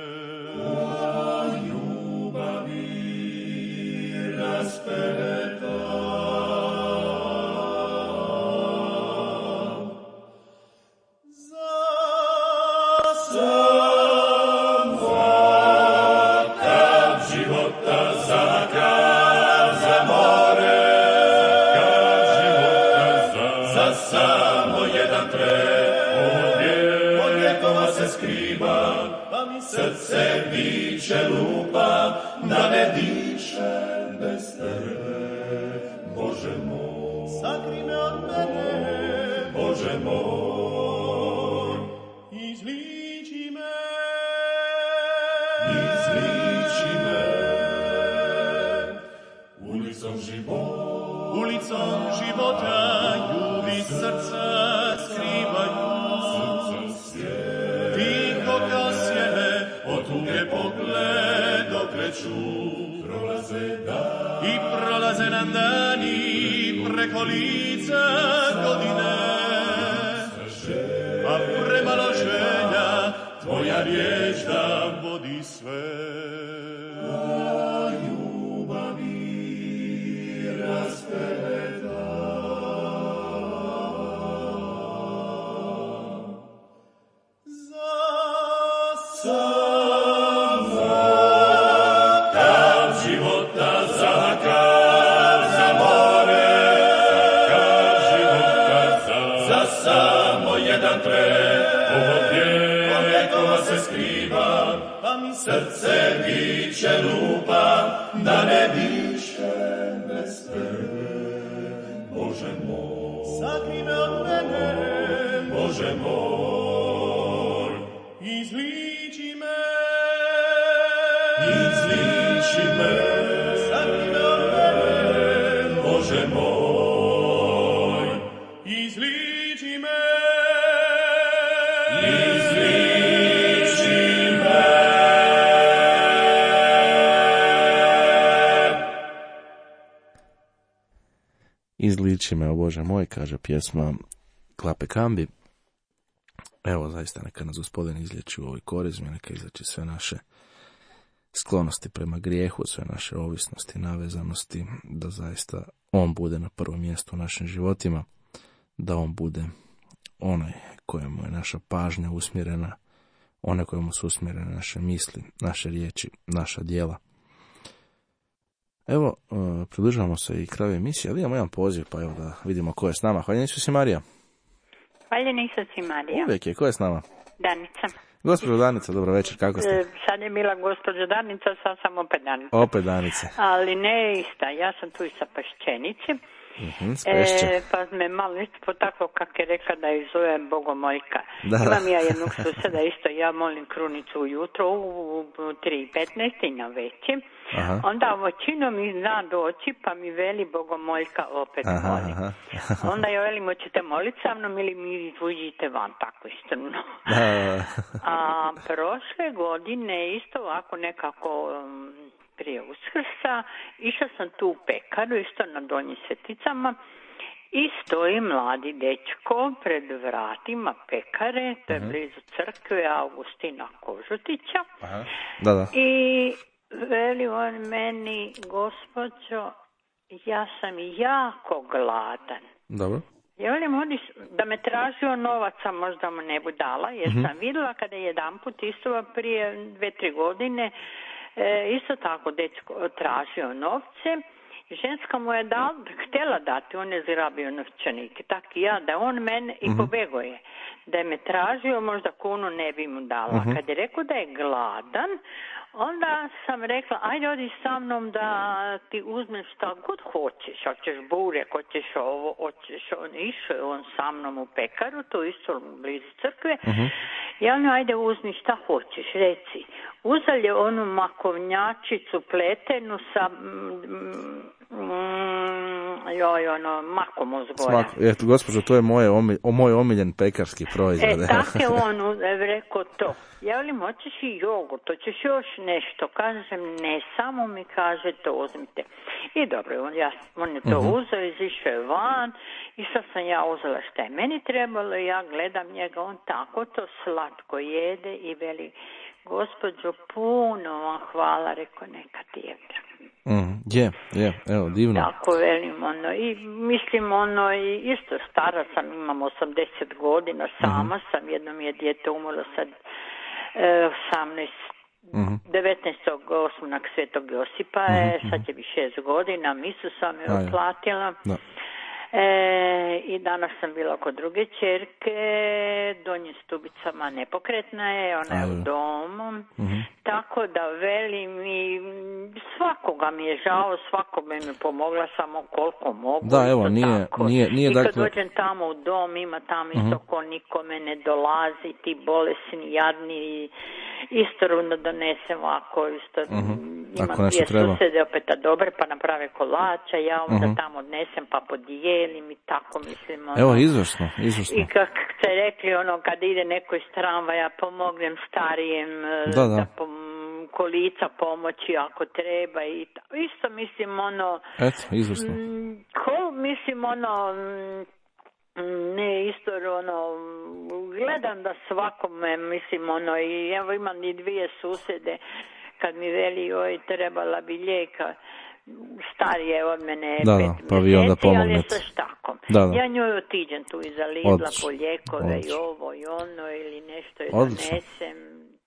S7: Srce biće lupa, da ne diše bez tebe, Bože moj. Sakri me od mene, Bože moj. Izliči me, izliči me, ulicom života, ulicom života ljudi srca skrivaju, tiho kao sjene od tuge pogled okreću, prolaze dan i prolaze nam dani preko lica godine, a premalo želja tvoja riječ da vodi sve. O ljubavi raspeta samo lijekova se skriva, pa mi srce biće lupa, da ne diše bez tebe, Bože moj. Sakri me od mene, Bože moj, izliči me, izliči me, sakri me od mene, Bože moj, izliči me, izliči me.
S1: Izliči me, o Bože moj, kaže pjesma Klape Kambi. Evo, zaista neka nas Gospodin izliječi u ovoj korizmi, neka izliječi sve naše sklonosti prema grijehu, sve naše ovisnosti, navezanosti, da zaista On bude na prvom mjestu u našim životima, da On bude onaj kojemu je naša pažnja usmjerena, onaj kojemu su usmjerene naše misli, naše riječi, naša djela. Evo, pridružavamo se i kraju emisije, ali imamo jedan poziv, pa evo da vidimo ko je s nama. Hvaljeni su si Marija.
S8: Hvaljeni su si Marija.
S1: Uvijek je, ko je s nama?
S8: Danica.
S1: Gospođo Danica, dobro večer, kako ste?
S8: E, sad je bila gospođa Danica, sad sam opet Danica.
S1: Opet Danica.
S8: Ali ne ista, ja sam tu i sa Peščenici.
S1: Uh-huh, e,
S8: pa me malo isto potaklo kako je rekla da je zove Bogomoljka.
S1: Da.
S8: Imam ja jednog suseda isto, ja molim krunicu ujutro u, u tri petnaest i na veći. Aha. Onda voćinom mi zna doći pa mi veli Bogomoljka opet aha, molim. Aha, aha. Onda ja velim, hoćete moliti sa mnom ili mi izvuđite van tako istrno. A prošle godine isto ovako nekako um, prije Uskrsa, išla sam tu u pekaru, isto na Donjim Sveticama, i stoji mladi dečko pred vratima pekare, to je uh-huh. blizu crkve Augustina Kožutića. Aha. Da, da. I veli on meni, gospođo, ja sam jako gladan. Dobro. Ja velim, odiš, da me tražio novaca, možda mu ne bu dala, jer uh-huh. sam vidjela kada je jedan put isto prije dve, tri godine, E, isto tako dečko tražio novce, ženska mu je da, htjela dati, on je zgrabio novčanik, tako i ja, da on mene uh-huh. i pobego je, da je me tražio, možda kunu ne bi mu dala. Uh-huh. Kad je rekao da je gladan, onda sam rekla, ajde odi sa mnom da ti uzmeš šta god hoćeš, hoćeš burek, hoćeš ovo, hoćeš on, išao je on sa mnom u pekaru, to isto blizu crkve, uh-huh. ja ono, ajde uzmi šta hoćeš, reci. Uzal je onu makovnjačicu pletenu sa mm, mm, joj, ono, makom uzgoja.
S1: Eto, gospođo, to je moje, omi, o, moj omiljen pekarski proizvod.
S8: E, tako je on rekao to. Ja velim, hoćeš i jogurt, hoćeš još nešto. Kažem, ne, samo mi kaže to uzmite. I dobro, on, ja, on je to uh-huh. uzeo, izišao je van i sad sam ja uzela šta je meni trebalo i ja gledam njega, on tako to slatko jede i veli, gospođo, puno vam hvala, rekao, neka ti je.
S1: Mm, je, je, evo, divno.
S8: Tako velim, ono, i mislim, ono, i isto stara sam, imam osamdeset godina, sama uh-huh. sam, jedno mi je dijete umrlo sad e, osamnaest, uh-huh. devetnaestog osmog Svetog Josipa, uh-huh. sad će bi šest godina, misu sam je otplatila. Da. E, i danas sam bila kod druge ćerke, Donjim Stubicama nepokretna je, ona je u domu, uh-huh. tako da velim i svakoga mi je žao, svakome mi pomogla samo koliko mogu.
S1: Da, evo, nije, nije, nije
S8: i kad
S1: dakle...
S8: dođem tamo u dom, ima tamo uh-huh. isto ko nikome ne dolazi, ti bolesni, jadni, isto runo donesem ovako, isto uh-huh. imam dvije susede opet dobre, pa naprave kolača, ja onda uh-huh. tamo odnesem pa podijelim i tako mislim. Ono.
S1: Evo, izvrsno, izvrsno.
S8: I kako ste rekli, ono, kad ide neko iz tramvaja, pomognem starijem, da, da. da pom- kolica pomoći ako treba i ta- isto mislim, ono...
S1: Eto, izvrsno.
S8: M- ko, mislim, ono... M- Ne, isto, ono, gledam da svakome, mislim, ono, i evo imam i dvije susede, kad mi veli, oj, trebala bi lijeka, starije od mene da, pet da, pa mjeseci, ali je sa štakom. Da, da. Ja njoj otiđem tu iza Lidla odlično, po lijekove odlično. I ovo i ono, ili nešto je donesem.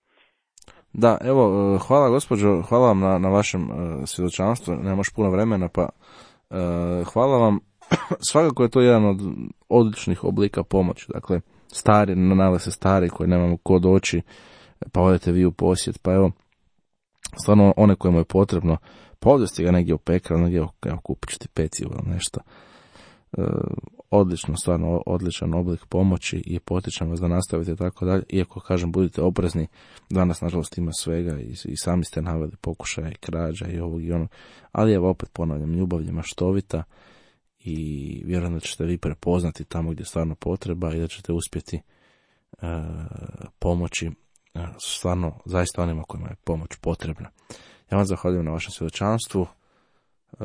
S1: Da, evo, hvala gospođo, hvala vam na, na vašem uh, svjedočanstvu, nemaš puno vremena, pa uh, hvala vam. Svakako je to jedan od odličnih oblika pomoći. Dakle, stari, nalaze se stari koji nemamo ko doći, pa odete vi u posjet, pa evo, stvarno one kojemu je potrebno, pa odvesti ga negdje u pekar, negdje, evo, kupit ću ti pecivo ili nešto. E, odlično, stvarno odličan oblik pomoći i potičem vas da nastavite tako dalje, iako, kažem, budite oprezni, danas, nažalost, ima svega i, i sami ste naveli pokušaja i krađa i ovog i onog, ali evo, opet ponavljam, ljubav je maštovita i vjerujem da ćete vi prepoznati tamo gdje je stvarno potreba i da ćete uspjeti e, pomoći e, stvarno zaista onima kojima je pomoć potrebna. Ja vam zahvaljujem na vašem svjedočanstvu. E,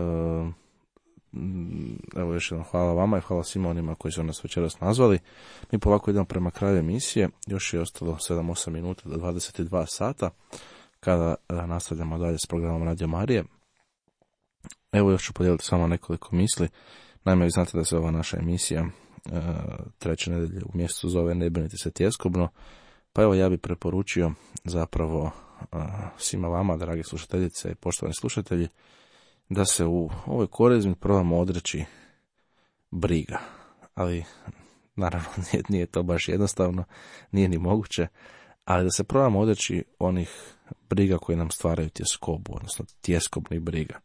S1: evo još jednom hvala vama i hvala svima onima koji su nas večeras nazvali. Mi polako idemo prema kraju emisije, još je ostalo sedam osam minuta do dvadeset dva sata kada e, nastavljamo dalje s programom Radio Marije. Evo još ću podijeliti samo nekoliko misli. Naime, vi znate da se ova naša emisija e, treće nedelje u mjesecu zove Ne brinite se tjeskobno, pa evo ja bih preporučio zapravo e, svima vama, dragi slušateljice i poštovani slušatelji, da se u ovoj korizmi probamo odreći briga. Ali, naravno, nije, nije to baš jednostavno, nije ni moguće, ali da se probamo odreći onih briga koje nam stvaraju tjeskobu, odnosno tjeskobnih briga.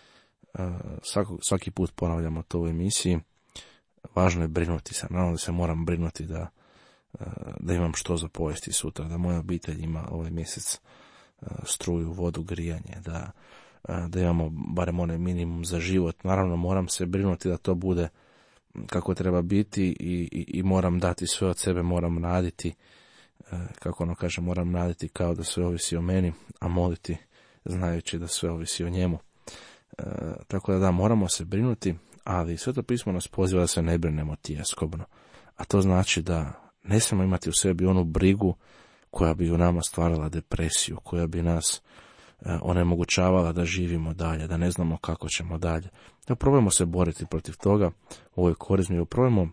S1: Svaki, svaki put ponavljamo to u emisiji, važno je brinuti se, naravno da se moram brinuti da, da imam što za pojesti sutra, da moja obitelj ima ovaj mjesec struju, vodu, grijanje, da, da imamo barem onaj minimum za život. Naravno moram se brinuti da to bude kako treba biti i, i, i moram dati sve od sebe, moram raditi, kako ono kaže, moram raditi kao da sve ovisi o meni, a moliti znajući da sve ovisi o njemu. E, tako da da, moramo se brinuti, ali Sveto pismo nas poziva da se ne brinemo tjeskobno. A to znači da ne smijemo imati u sebi onu brigu koja bi u nama stvarala depresiju, koja bi nas e, onemogućavala da živimo dalje, da ne znamo kako ćemo dalje. Da probajmo se boriti protiv toga u ovoj korizmi, probajmo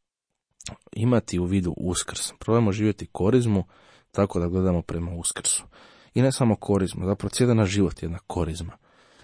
S1: imati u vidu Uskrs, probajmo živjeti korizmu tako da gledamo prema Uskrsu. I ne samo korizmu, zapravo cijeli naš život je jedna korizma.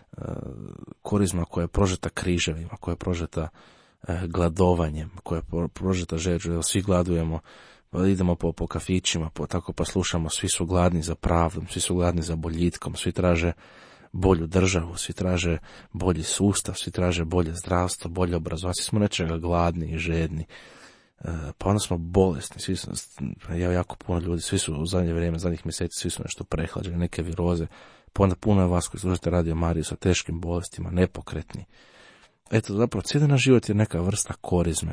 S1: Korizma koja je prožeta križevima, koja je prožeta gladovanjem, koja je prožeta žeđu, svi gladujemo, idemo po, po kafićima, po, tako pa slušamo, svi su gladni za pravdom, svi su gladni za boljitkom, svi traže bolju državu, svi traže bolji sustav, svi traže bolje zdravstvo, bolje obrazovanje, svi smo nečega gladni i žedni. Pa onda smo bolesni, svi su, ja jako puno ljudi, svi su u zadnje vrijeme, zadnjih mjeseci, svi su nešto prehlađeni, neke viroze, pa onda puno je vas koji slušate Radio Mariju sa teškim bolestima, nepokretni. Eto, zapravo, cijeli naš život je neka vrsta korizme,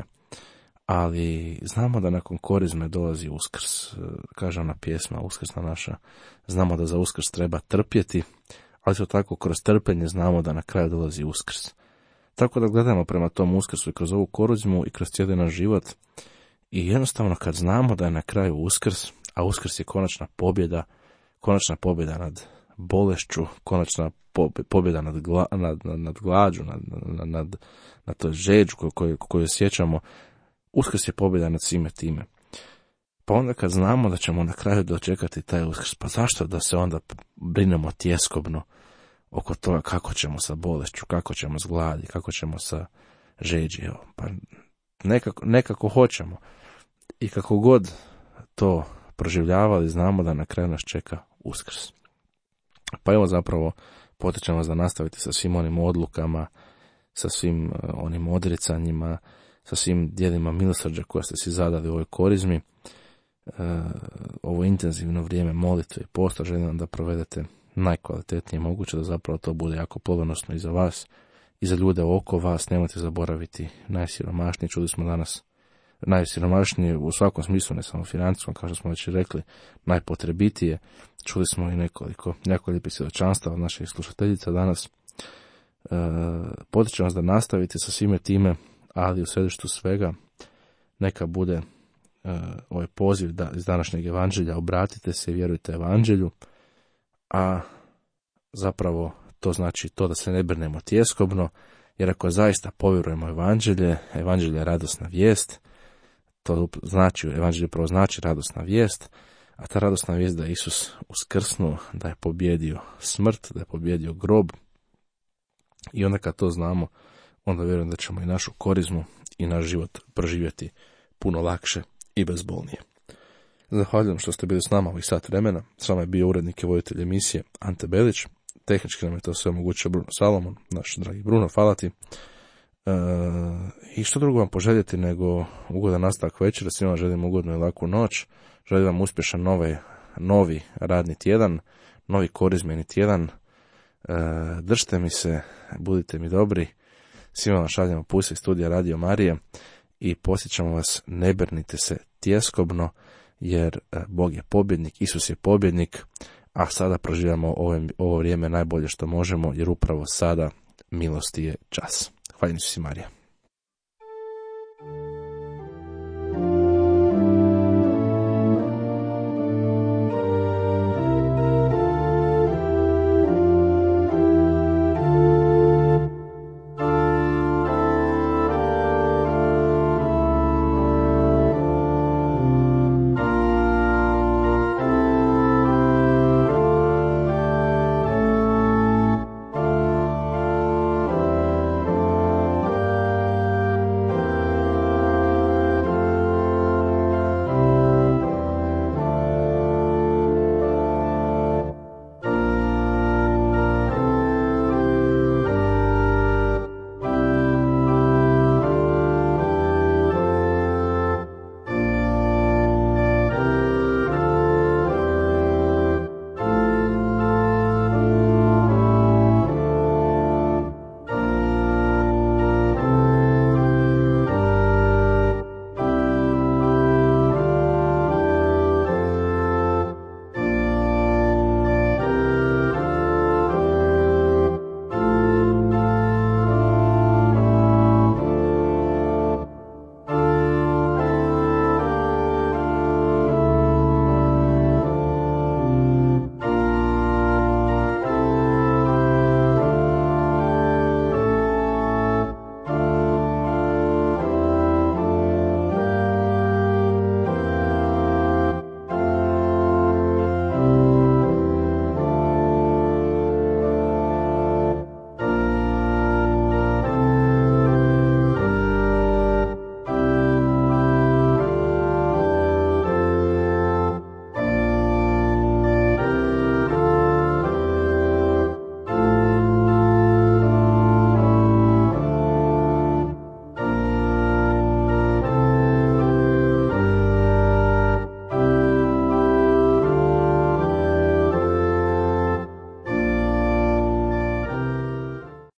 S1: ali znamo da nakon korizme dolazi Uskrs, kaže ona pjesma Uskrsna naša, znamo da za Uskrs treba trpjeti, ali to tako kroz trpljenje znamo da na kraju dolazi Uskrs. Tako da gledamo prema tom Uskrsu i kroz ovu korizmu i kroz cijeli naš život i jednostavno kad znamo da je na kraju Uskrs, a Uskrs je konačna pobjeda, konačna pobjeda nad bolešću, konačna pobjeda nad, gla, nad, nad, nad glađu, nad, nad, nad, nad toj žeđu koju, koju, koju osjećamo, Uskrs je pobjeda nad svime time. Pa onda kad znamo da ćemo na kraju dočekati taj Uskrs, pa zašto da se onda brinemo tjeskobno oko toga kako ćemo sa bolešću, kako ćemo s gladi, kako ćemo sa žeđi, evo, pa nekako, nekako hoćemo. I kako god to proživljavali, znamo da na kraju nas čeka Uskrs. Pa evo zapravo potičem vas da nastavite sa svim onim odlukama, sa svim onim odricanjima, sa svim djelima milosrđa koje ste si zadali u ovoj korizmi. E, ovo intenzivno vrijeme molitve i posta želim vam da provedete najkvalitetnije moguće, da zapravo to bude jako plodonosno i za vas i za ljude oko vas. Nemojte zaboraviti najsiromašnije, čuli smo danas, najsiromašnije u svakom smislu, ne samo financijskom, kao što smo već rekli, najpotrebitije. Čuli smo i nekoliko jako lijepih svjedočanstava od naših slušateljica danas. E, potičem vas da nastavite sa svime time, ali u središtu svega neka bude e, ovaj poziv da, iz današnjeg evanđelja, obratite se i vjerujte evanđelju, a zapravo to znači to da se ne brinemo tjeskobno, jer ako zaista povjerujemo evanđelje, evanđelje je radosna vijest, to znači, evanđelje prvo znači radosna vijest, a ta radosna vijest da je Isus uskrsnuo, da je pobjedio smrt, da je pobjedio grob, i onda kad to znamo, onda vjerujem da ćemo i našu korizmu i naš život proživjeti puno lakše i bezbolnije. Zahvaljujem što ste bili s nama ovih sat vremena. S vama je bio urednik i voditelj emisije Ante Belić. Tehnički nam je to sve omogućio Bruno Salomon, naš dragi Bruno, hvala ti. E, I što drugo vam poželjeti nego ugodan nastavak večera, svima želim ugodnu i laku noć, želim vam uspješan nove, novi radni tjedan, novi korizmeni tjedan, e, držite mi se, budite mi dobri, svima vam šaljemo puste iz studija Radio Marije i posjećamo vas, ne brinite se tjeskobno, jer Bog je pobjednik, Isus je pobjednik, a sada proživljamo ovo, ovo vrijeme najbolje što možemo, jer upravo sada milosti je čas. Hvala Isus i Marija.